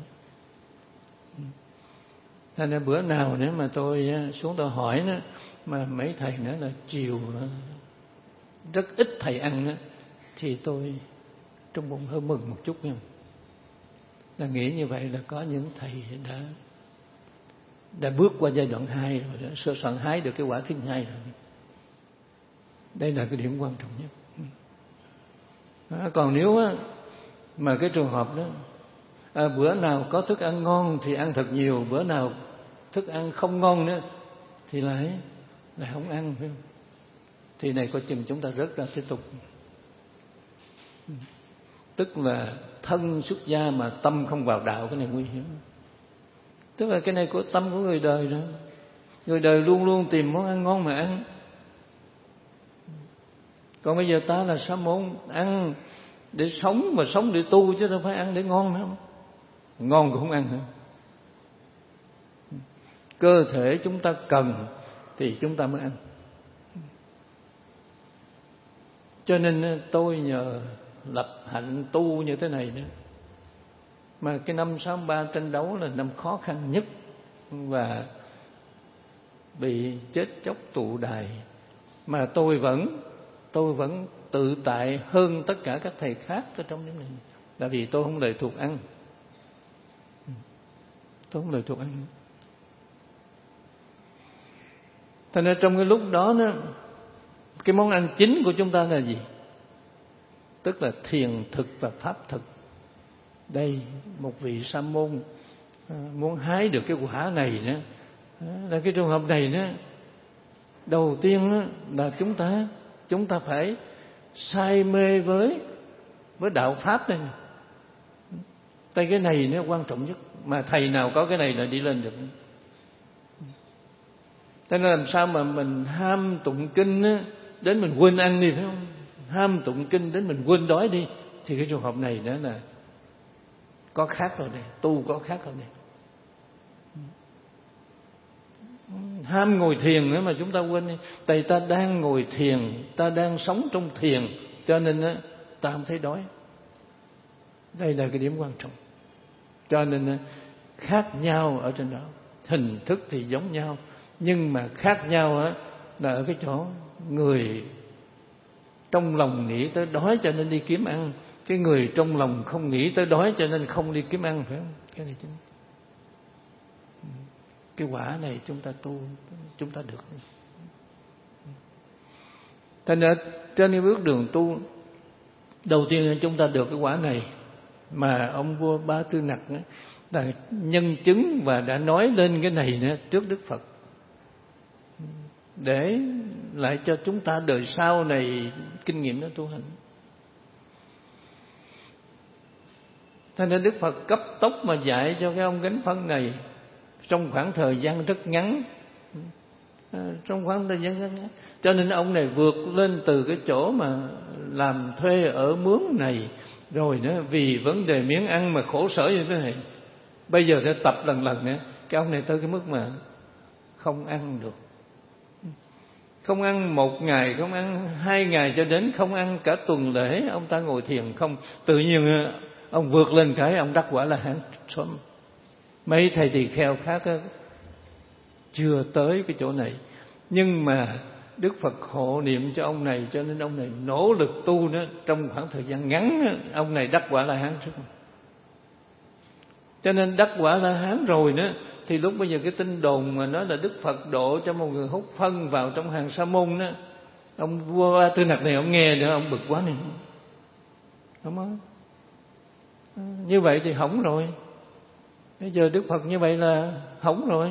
Thành ra bữa nào nếu mà tôi xuống tôi hỏi đó, mà mấy thầy nói là chiều rất ít thầy ăn đó, thì tôi trong bụng hơi mừng một chút nha. Là nghĩ như vậy là có những thầy đã bước qua giai đoạn 2 rồi, đã soạn hái được cái quả thứ 2 rồi. Đây là cái điểm quan trọng nhất. Còn nếu mà cái trường hợp đó bữa nào có thức ăn ngon thì ăn thật nhiều, bữa nào thức ăn không ngon nữa thì lại không ăn, phải không? Thì này coi chừng chúng ta rớt ra tiếp tục. Tức là thân xuất gia mà tâm không vào đạo, cái này nguy hiểm. Tức là cái này của tâm của người đời đó. Người đời luôn luôn tìm món ăn ngon mà ăn. Còn bây giờ ta là sa môn, ăn để sống, mà sống để tu chứ đâu phải ăn để ngon nữa. Ngon cũng không ăn nữa. Cơ thể chúng ta cần thì chúng ta mới ăn. Cho nên tôi nhờ lập hạnh tu như thế này nữa. Mà cái năm 63 tranh đấu là năm khó khăn nhất, và bị chết chóc tụ đài, mà tôi vẫn tự tại hơn tất cả các thầy khác ở trong những này. Tại vì tôi không lệ thuộc ăn. Tôi không lệ thuộc ăn. Thành ra trong cái lúc đó cái món ăn chính của chúng ta là gì? Tức là thiền thực và pháp thực. Đây, một vị sa môn muốn hái được cái quả này nữa, là cái trường hợp này nữa. Đầu tiên là chúng ta phải say mê với đạo pháp đây. Tại cái này nó quan trọng nhất, mà thầy nào có cái này là đi lên được. Thế nên làm sao mà mình ham tụng kinh đến mình quên ăn đi, phải không? Ham tụng kinh đến mình quên đói đi, thì cái trường hợp này đó là có khác rồi đây, tu có khác rồi đây. Ham ngồi thiền nữa mà chúng ta quên đi. Tại ta đang ngồi thiền, ta đang sống trong thiền, cho nên ta không thấy đói. Đây là cái điểm quan trọng. Cho nên khác nhau ở trên đó. Hình thức thì giống nhau, nhưng mà khác nhau là ở cái chỗ người trong lòng nghĩ tới đói cho nên đi kiếm ăn, cái người trong lòng không nghĩ tới đói cho nên không đi kiếm ăn, phải không? Cái này chính. Cái quả này chúng ta tu, chúng ta được. Thành ra trên cái bước đường tu, đầu tiên chúng ta được cái quả này, mà ông vua Ba Tư Nặc là nhân chứng và đã nói lên cái này nữa trước Đức Phật, để lại cho chúng ta đời sau này kinh nghiệm nó tu hành. Thế nên Đức Phật cấp tốc mà dạy cho cái ông Gánh Phân này trong khoảng thời gian rất ngắn. Cho nên ông này vượt lên từ cái chỗ mà làm thuê ở mướn này, rồi nữa vì vấn đề miếng ăn mà khổ sở như thế này, bây giờ để tập lần nữa, cái ông này tới cái mức mà không ăn được. Không ăn 1 ngày, không ăn 2 ngày, cho đến không ăn cả tuần lễ. Ông ta ngồi thiền không, tự nhiên ông vượt lên cái ông đắc quả La Hán sớm. Mấy thầy tỳ kheo khác chưa tới cái chỗ này, nhưng mà Đức Phật hộ niệm cho ông này, cho nên ông này nỗ lực tu nữa. Trong khoảng thời gian ngắn ông này đắc quả La Hán trước. Cho nên đắc quả La Hán rồi nữa, thì lúc bây giờ cái tin đồn mà nói là Đức Phật độ cho một người hút phân vào trong hàng sa môn đó, ông vua Ba Tư Nặc này ông nghe nữa, ông bực quá này, đúng không? Như vậy thì hỏng rồi. Bây giờ Đức Phật như vậy là hỏng rồi.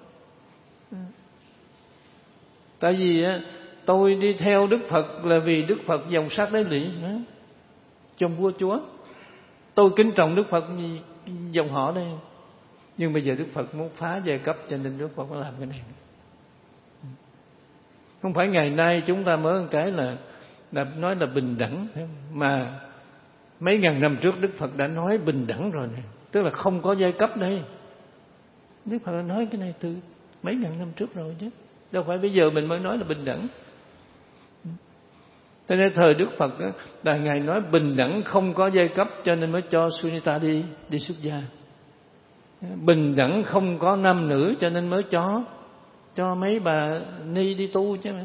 Tại vì tôi đi theo Đức Phật là vì Đức Phật dòng sát đế lỵ, trong vua chúa. Tôi kính trọng Đức Phật vì dòng họ đây. Nhưng bây giờ Đức Phật muốn phá giai cấp, cho nên Đức Phật mới làm cái này. Không phải ngày nay chúng ta mới một cái là nói là bình đẳng, mà mấy ngàn năm trước Đức Phật đã nói bình đẳng rồi này, tức là không có giai cấp đây. Đức Phật đã nói cái này từ mấy ngàn năm trước rồi chứ, đâu phải bây giờ mình mới nói là bình đẳng. Cho nên thời Đức Phật đó, là Ngài nói bình đẳng không có giai cấp, cho nên mới cho Sunita đi xuất gia. Bình đẳng không có nam nữ, cho nên mới cho mấy bà ni đi tu chứ,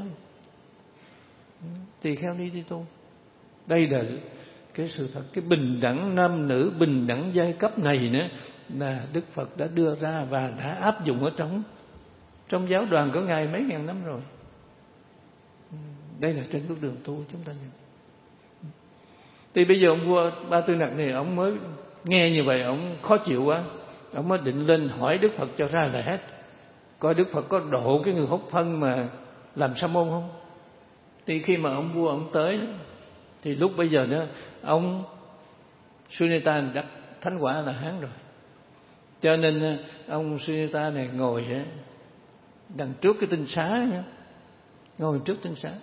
tỳ kheo đi tu. Đây là cái sự thật, cái bình đẳng nam nữ, bình đẳng giai cấp này nữa là Đức Phật đã đưa ra và đã áp dụng ở trong giáo đoàn của Ngài mấy ngàn năm rồi. Đây là trên bước đường tu chúng ta nhận. Thì bây giờ ông vua Ba Tư Nặc này, ông mới nghe như vậy, ông khó chịu quá, ông mới định lên hỏi Đức Phật cho ra lẽ, coi Đức Phật có độ cái người hốt phân mà làm sa môn không. Thì khi mà ông vua ông tới, thì lúc bây giờ nữa ông Sunita đã thánh quả là Hán rồi, cho nên ông Sunita này ngồi đằng trước cái tinh xá, ngồi trước tinh xá.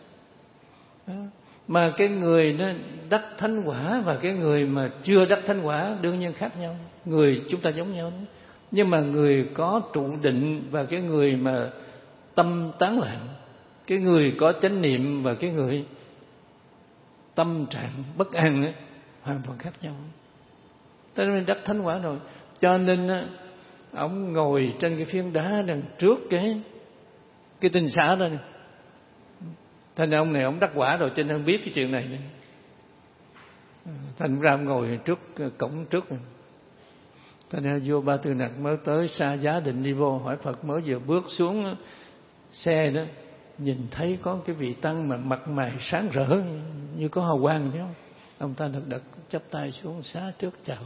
Mà cái người nó đắc thánh quả và cái người mà chưa đắc thánh quả đương nhiên khác nhau. Người chúng ta giống nhau, nhưng mà người có trụ định và cái người mà tâm tán loạn, cái người có chánh niệm và cái người tâm trạng bất an ấy, hoàn toàn khác nhau. Thế nên đắc thánh quả rồi, cho nên ông ngồi trên cái phiến đá đằng trước cái tinh xá đó này. Thành ra ông này ông đắc quả rồi, cho nên biết cái chuyện này nữa. Thành ra ông ngồi trước cổng trước này. Thành ra vua Ba Tư Nặc mới tới Sa Giá định đi vô hỏi Phật, mới vừa bước xuống xe đó, nhìn thấy có cái vị tăng mà mặt mày sáng rỡ như có hào quang chứ. Ông ta đật chắp tay xuống xá trước chào.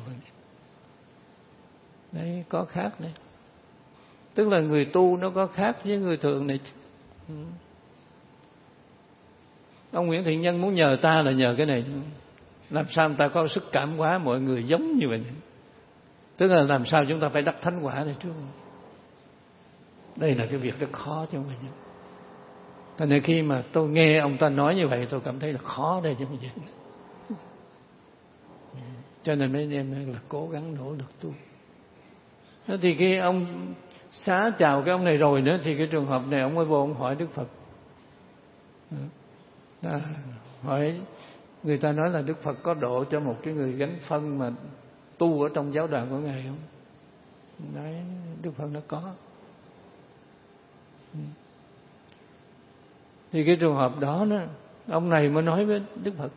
Đấy, có khác đấy. Tức là người tu nó có khác với người thường này. Ông Nguyễn Thiện Nhân muốn nhờ ta là nhờ cái này. Làm sao người ta có sức cảm hóa mọi người giống như vậy. Tức là làm sao chúng ta phải đắc thánh quả này trước. Đây là cái việc rất khó cho mình. Thành nên khi mà tôi nghe ông ta nói như vậy, tôi cảm thấy là khó đây chứ không dễ. Cho nên mấy anh em là cố gắng nỗ lực tu. Thì khi ông xá chào cái ông này rồi nữa, thì cái trường hợp này ông mới vô ông hỏi Đức Phật. Hỏi, người ta nói là Đức Phật có độ cho một cái người gánh phân mà tu ở trong giáo đoàn của Ngài không? Nói Đức Phật nó có. Thì cái trường hợp đó ông này mới nói với Đức Phật,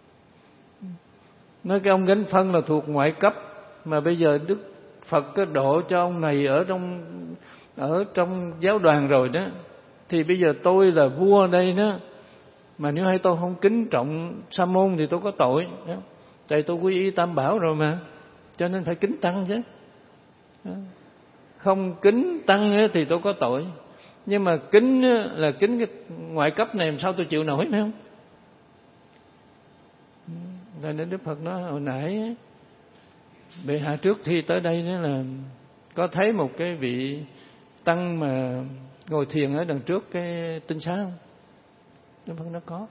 nói cái ông gánh phân là thuộc ngoại cấp, mà bây giờ Đức Phật có độ cho ông này ở trong giáo đoàn rồi đó, thì bây giờ tôi là vua đây đó, mà nếu hay tôi không kính trọng sa môn thì tôi có tội đó. Tại tôi quy y Tam Bảo rồi mà, cho nên phải kính tăng chứ. Không kính tăng thì tôi có tội, nhưng mà kính là kính cái ngoại cấp này làm sao tôi chịu nổi, phải không? Rồi nên Đức Phật nói hồi nãy bệ hạ trước khi tới đây đó là có thấy một cái vị tăng mà ngồi thiền ở đằng trước cái tinh xá không? Đức Phật nó có.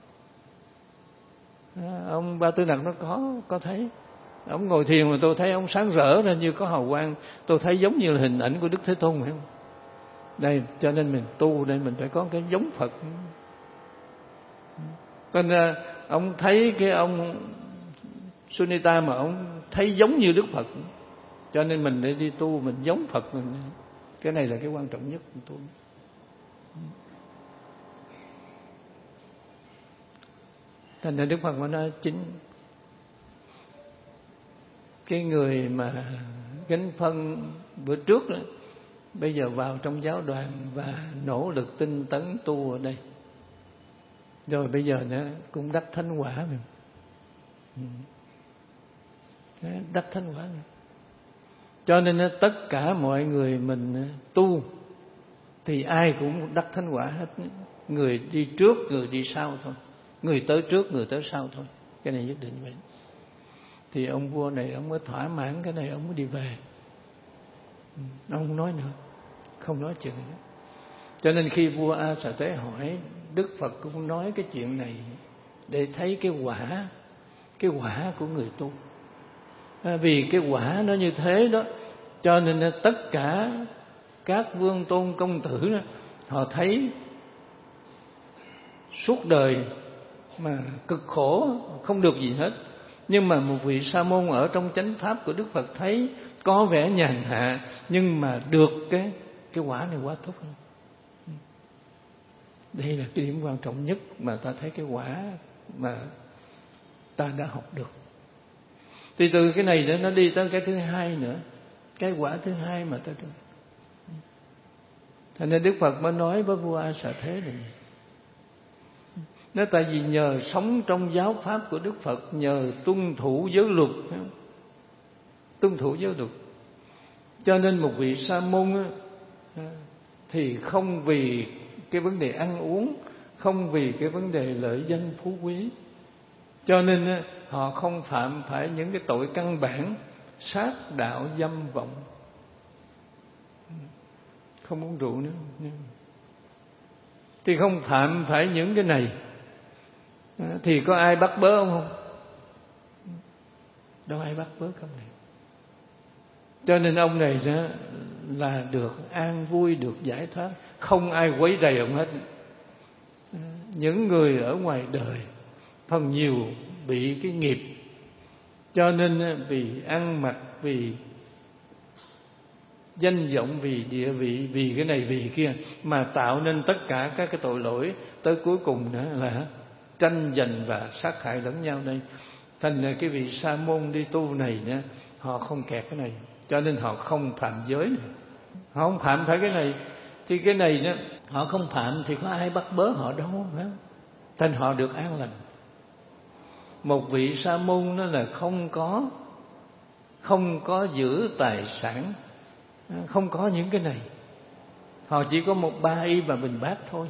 Ông Ba Tư Nặc nó có thấy. Ông ngồi thiền mà tôi thấy ông sáng rỡ ra như có hào quang, tôi thấy giống như là hình ảnh của Đức Thế Tôn, phải không? Đây, cho nên mình tu đây mình phải có cái giống Phật. Còn ông thấy cái ông Sunita mà ông thấy giống như Đức Phật, cho nên mình để đi tu mình giống Phật mình. Cái này là cái quan trọng nhất của tu. Thành ra Đức Phật mà nói chính cái người mà gánh phân bữa trước đó, bây giờ vào trong giáo đoàn và nỗ lực tinh tấn tu ở đây, rồi bây giờ nữa cũng đắc thánh quả rồi. Đắc thánh quả rồi. Cho nên tất cả mọi người mình tu thì ai cũng đắc thánh quả hết. Người đi trước, người đi sau thôi. Người tới trước, người tới sau thôi. Cái này nhất định vậy. Thì ông vua này ông mới thỏa mãn cái này, ông mới đi về. Ông không nói nữa, không nói chuyện nữa. Cho nên khi vua A Xà Tế hỏi, Đức Phật cũng nói cái chuyện này. để thấy cái quả của người tu. Vì cái quả nó như thế đó, cho nên tất cả các vương tôn công tử đó, họ thấy suốt đời mà cực khổ không được gì hết. Nhưng mà một vị sa môn ở trong chánh pháp của Đức Phật thấy có vẻ nhàn hạ, nhưng mà được cái quả này quá tốt. Đây là cái điểm quan trọng nhất mà ta thấy cái quả mà ta đã học được. Thì từ cái này nó đi tới cái thứ hai nữa, cái quả thứ hai mà ta được. Thành nên Đức Phật mới nói với vua A Xà Thế này, nói tại vì nhờ sống trong giáo pháp của Đức Phật, nhờ tuân thủ giới luật, tuân thủ giới luật, cho nên một vị sa môn thì không vì cái vấn đề ăn uống, không vì cái vấn đề lợi danh phú quý, cho nên họ không phạm phải những cái tội căn bản sát đạo dâm vọng, không uống rượu nữa, thì không phạm phải những cái này. Thì có ai bắt bớ ông không? Đâu ai bắt bớ ông này. Cho nên ông này đó là được an vui, được giải thoát, không ai quấy rầy ông hết. Những người ở ngoài đời phần nhiều bị cái nghiệp, cho nên vì ăn mặc, vì danh vọng, vì địa vị, vì cái này vì kia mà tạo nên tất cả các cái tội lỗi, tới cuối cùng nữa là tranh giành và sát hại lẫn nhau đây. Thành ra cái vị sa môn đi tu này nữa, họ không kẹt cái này, cho nên họ không phạm giới này. Họ không phạm phải cái này, thì cái này nữa họ không phạm thì có ai bắt bớ họ đâu, phải không? Thành họ được an lành. Một vị sa môn đó là không có giữ tài sản, không có những cái này. Họ chỉ có một ba y và bình bát thôi,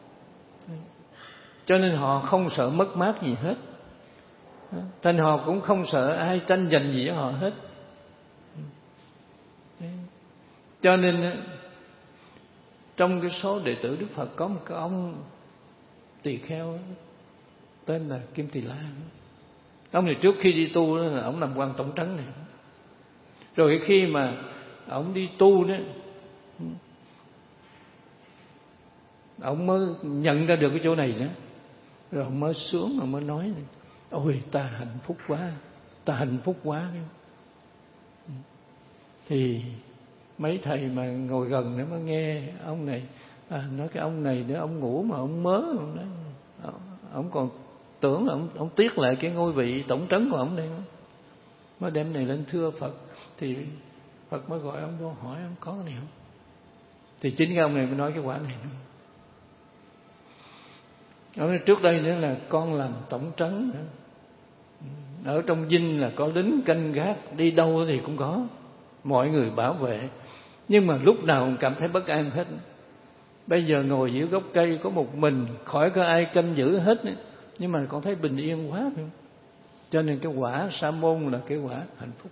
cho nên họ không sợ mất mát gì hết. Thành họ cũng không sợ ai tranh giành gì với họ hết. Cho nên trong cái số đệ tử Đức Phật có một cái ông tỳ kheo tên là Kim Tỳ La. Ông này trước khi đi tu đó là ông làm quan tổng trấn này. Rồi khi mà ông đi tu đó, ông mới nhận ra được cái chỗ này đó. Rồi ông mới sướng, ông mới nói: ôi ta hạnh phúc quá, ta hạnh phúc quá. Thì mấy thầy mà ngồi gần nữa mới nghe ông này nói cái ông này nữa, ông ngủ mà ông mớ, ông còn tưởng là ông tiếc lại cái ngôi vị tổng trấn của ông đây, mới đem này lên thưa Phật. Thì Phật mới gọi ông vô hỏi ông có cái này không. Thì chính cái ông này mới nói cái quả này. Ông nói trước đây nữa là con làm tổng trấn, ở trong dinh là có lính canh gác, đi đâu thì cũng có mọi người bảo vệ, nhưng mà lúc nào cũng cảm thấy bất an hết. Bây giờ ngồi dưới gốc cây có một mình, khỏi có ai canh giữ hết, nhưng mà con thấy bình yên quá. Cho nên cái quả sa môn là cái quả hạnh phúc.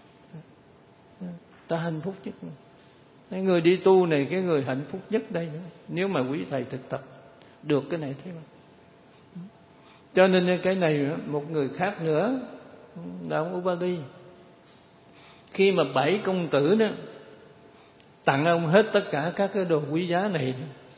Ta hạnh phúc nhất. Cái người đi tu này, cái người hạnh phúc nhất đây nữa, nếu mà quý thầy thực tập được cái này thế mà. Cho nên cái này một người khác nữa là ông Upali. Khi mà 7 công tử đó tặng ông hết tất cả các cái đồ quý giá này,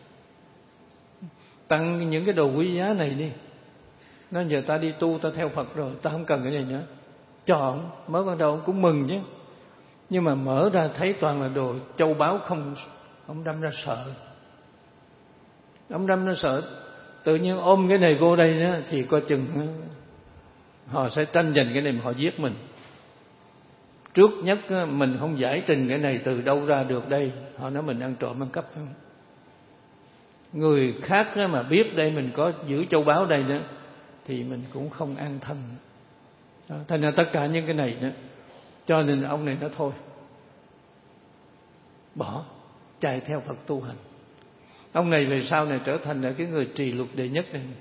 tặng những cái đồ quý giá này đi, nói giờ ta đi tu, ta theo Phật rồi, ta không cần cái này nữa, cho ông. Mới ban đầu ông cũng mừng chứ, nhưng mà mở ra thấy toàn là đồ châu báu không, ông đâm ra sợ. Ông đâm ra sợ, tự nhiên ôm cái này vô đây đó, thì coi chừng họ sẽ tranh giành cái này mà họ giết mình. Trước nhất mình không giải trình cái này từ đâu ra được đây, họ nói mình ăn trộm ăn cắp. Người khác mà biết đây mình có giữ châu báu đây nữa thì mình cũng không an thân. Thành ra tất cả những cái này nữa, cho nên ông này nói thôi, bỏ, chạy theo Phật tu hành. Ông này về sau này trở thành là cái người trì luật đệ nhất này.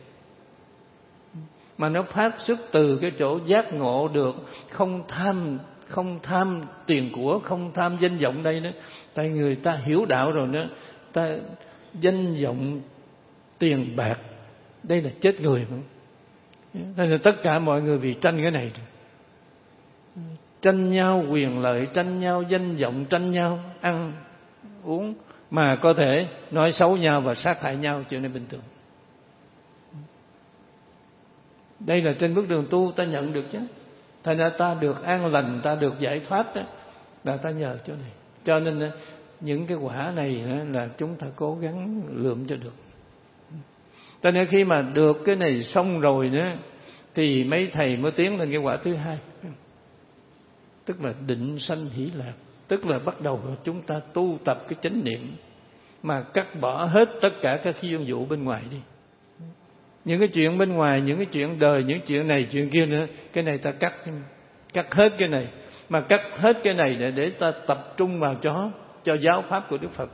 Mà nó phát xuất từ cái chỗ giác ngộ được, không tham tiền của, không tham danh vọng đây nữa. Tại người ta hiểu đạo rồi nữa, ta danh vọng tiền bạc đây là chết người mà. Nên là tất cả mọi người vì tranh cái này, tranh nhau quyền lợi, tranh nhau danh vọng, tranh nhau ăn uống, mà có thể nói xấu nhau và sát hại nhau chuyện này bình thường. Đây là trên bước đường tu ta nhận được chứ. Thành ra ta được an lành, ta được giải thoát đó, là ta nhờ chỗ này. Cho nên những cái quả này là chúng ta cố gắng lượm cho được. Cho nên khi mà được cái này xong rồi đó, thì mấy thầy mới tiến lên cái quả thứ hai, tức là định sanh hỷ lạc. Tức là bắt đầu chúng ta tu tập cái chánh niệm, mà cắt bỏ hết tất cả các duyên vụ bên ngoài đi. Những cái chuyện bên ngoài, những cái chuyện đời, những chuyện này chuyện kia nữa, cái này ta cắt hết cái này. Mà cắt hết cái này để ta tập trung vào cho giáo pháp của Đức Phật.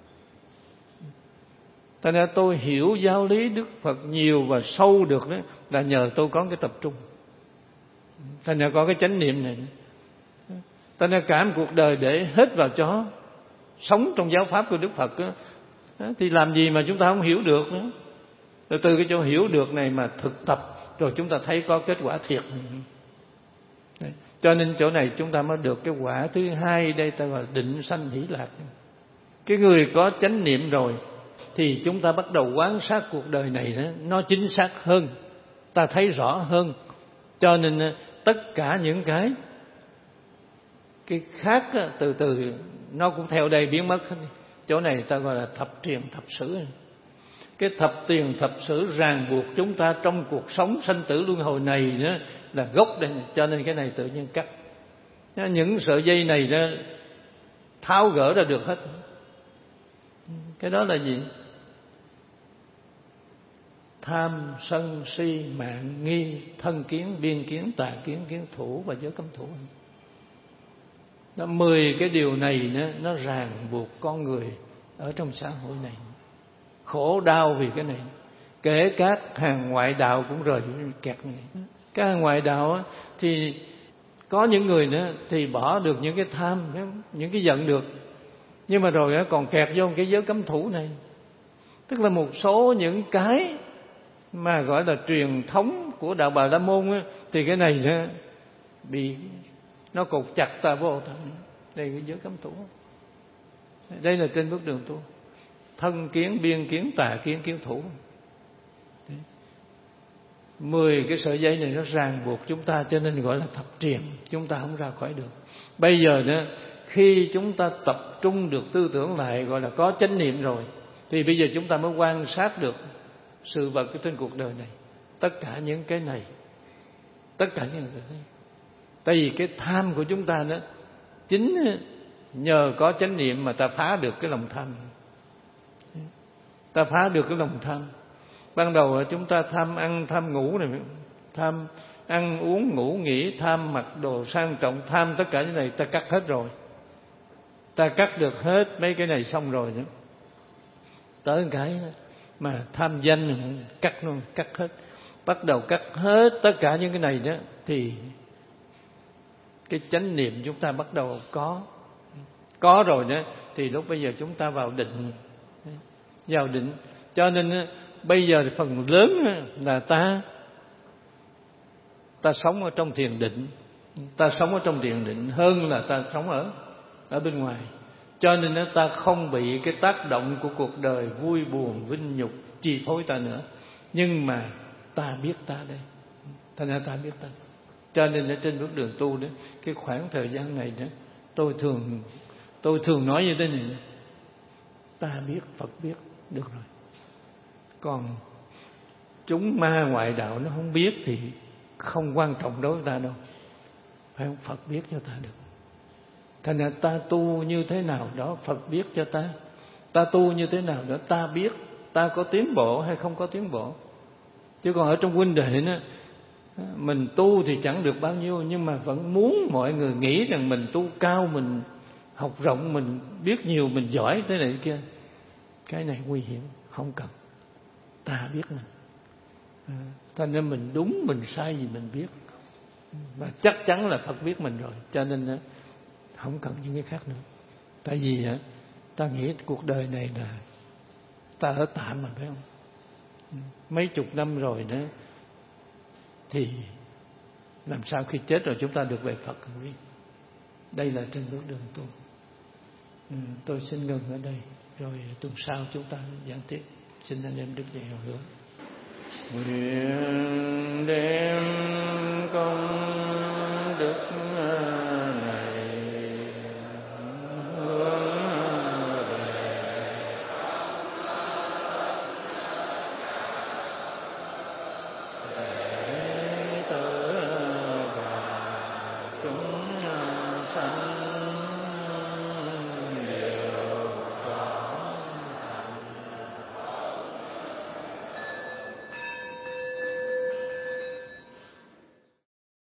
Cho nên tôi hiểu giáo lý Đức Phật nhiều và sâu được đó là nhờ tôi có cái tập trung. Cho nên có cái chánh niệm này. Cho nên cả một cuộc đời để hết vào cho sống trong giáo pháp của Đức Phật đó, thì làm gì mà chúng ta không hiểu được nữa. Rồi từ cái chỗ hiểu được này mà thực tập, rồi chúng ta thấy có kết quả thiệt. Đấy. Cho nên chỗ này chúng ta mới được cái quả thứ hai, đây ta gọi là định sanh hỷ lạc. Cái người có chánh niệm rồi thì chúng ta bắt đầu quan sát cuộc đời này đó, nó chính xác hơn, ta thấy rõ hơn. Cho nên tất cả những cái khác từ từ nó cũng theo đây biến mất hết. Chỗ này ta gọi là thập truyền thập sử. Cái thập tiền thập sử ràng buộc chúng ta trong cuộc sống sanh tử luân hồi này đó là gốc đây. Cho nên cái này tự nhiên cắt. Những sợi dây này đó tháo gỡ ra được hết. Cái đó là gì? Tham, sân, si, mạng, nghi, thân kiến, biên kiến, tà kiến, kiến thủ và giới cấm thủ. Nó 10 cái điều này nó ràng buộc con người ở trong xã hội này. Khổ đau vì cái này. Kể các hàng ngoại đạo cũng rời kẹt này. Các hàng ngoại đạo thì có những người nữa thì bỏ được những cái tham, những cái giận được, nhưng mà rồi còn kẹt vô cái giới cấm thủ này. Tức là một số những cái mà gọi là truyền thống của đạo Bà La Môn thì cái này bị nó cột chặt ta vô thân. Đây cái giới cấm thủ. Đây là trên bước đường tu. Thân kiến, biên kiến, tà kiến, kiến thủ. 10 cái sợi dây này nó ràng buộc chúng ta, cho nên gọi là thập truyền. Chúng ta không ra khỏi được. Bây giờ đó, khi chúng ta tập trung được tư tưởng lại, gọi là có chánh niệm rồi, thì bây giờ chúng ta mới quan sát được sự vật trên cuộc đời này. Tất cả những cái này, tất cả những cái này. Tại vì cái tham của chúng ta đó, chính nhờ có chánh niệm mà ta phá được cái lòng tham. Ta phá được cái lòng tham. Ban đầu chúng ta tham ăn, tham ngủ này, tham ăn uống ngủ nghỉ, tham mặc đồ sang trọng, tham tất cả những này ta cắt hết rồi. Ta cắt được hết mấy cái này xong rồi nữa. Tới cái mà tham danh cắt luôn, cắt hết. Bắt đầu cắt hết tất cả những cái này đó thì cái chánh niệm chúng ta bắt đầu có rồi đó, thì lúc bây giờ chúng ta vào định. Vào định. Cho nên bây giờ thì phần lớn là ta sống ở trong thiền định. Ta sống ở trong thiền định hơn là ta sống ở bên ngoài. Cho nên ta không bị cái tác động của cuộc đời vui buồn vinh nhục chi phối ta nữa. Nhưng mà ta biết ta đây. Thành ra ta biết ta. Cho nên ở trên bước đường tu đó, cái khoảng thời gian này đó, tôi thường nói như thế này: ta biết, Phật biết, được rồi. Còn chúng ma ngoại đạo nó không biết thì không quan trọng đối với ta đâu. Phải không? Phật biết cho ta được. Thành ra ta tu như thế nào đó Phật biết cho ta. Ta tu như thế nào đó ta biết. Ta có tiến bộ hay không có tiến bộ. Chứ còn ở trong huynh đệ đó, mình tu thì chẳng được bao nhiêu, nhưng mà vẫn muốn mọi người nghĩ rằng mình tu cao, mình học rộng, mình biết nhiều, mình giỏi thế này thế kia. Cái này nguy hiểm, không cần. Ta biết mình. Cho nên mình đúng, mình sai gì mình biết. Và chắc chắn là Phật biết mình rồi. Cho nên không cần những cái khác nữa. Tại vì ta nghĩ cuộc đời này là ta ở tạm mà, phải không? Mấy chục năm rồi đó, thì làm sao khi chết rồi chúng ta được về Phật không biết. Đây là trên bước đường tu. Tôi xin ngừng ở đây, rồi tuần sau chúng ta giảng tiếp. Xin anh em Đức Dạy hồi hướng.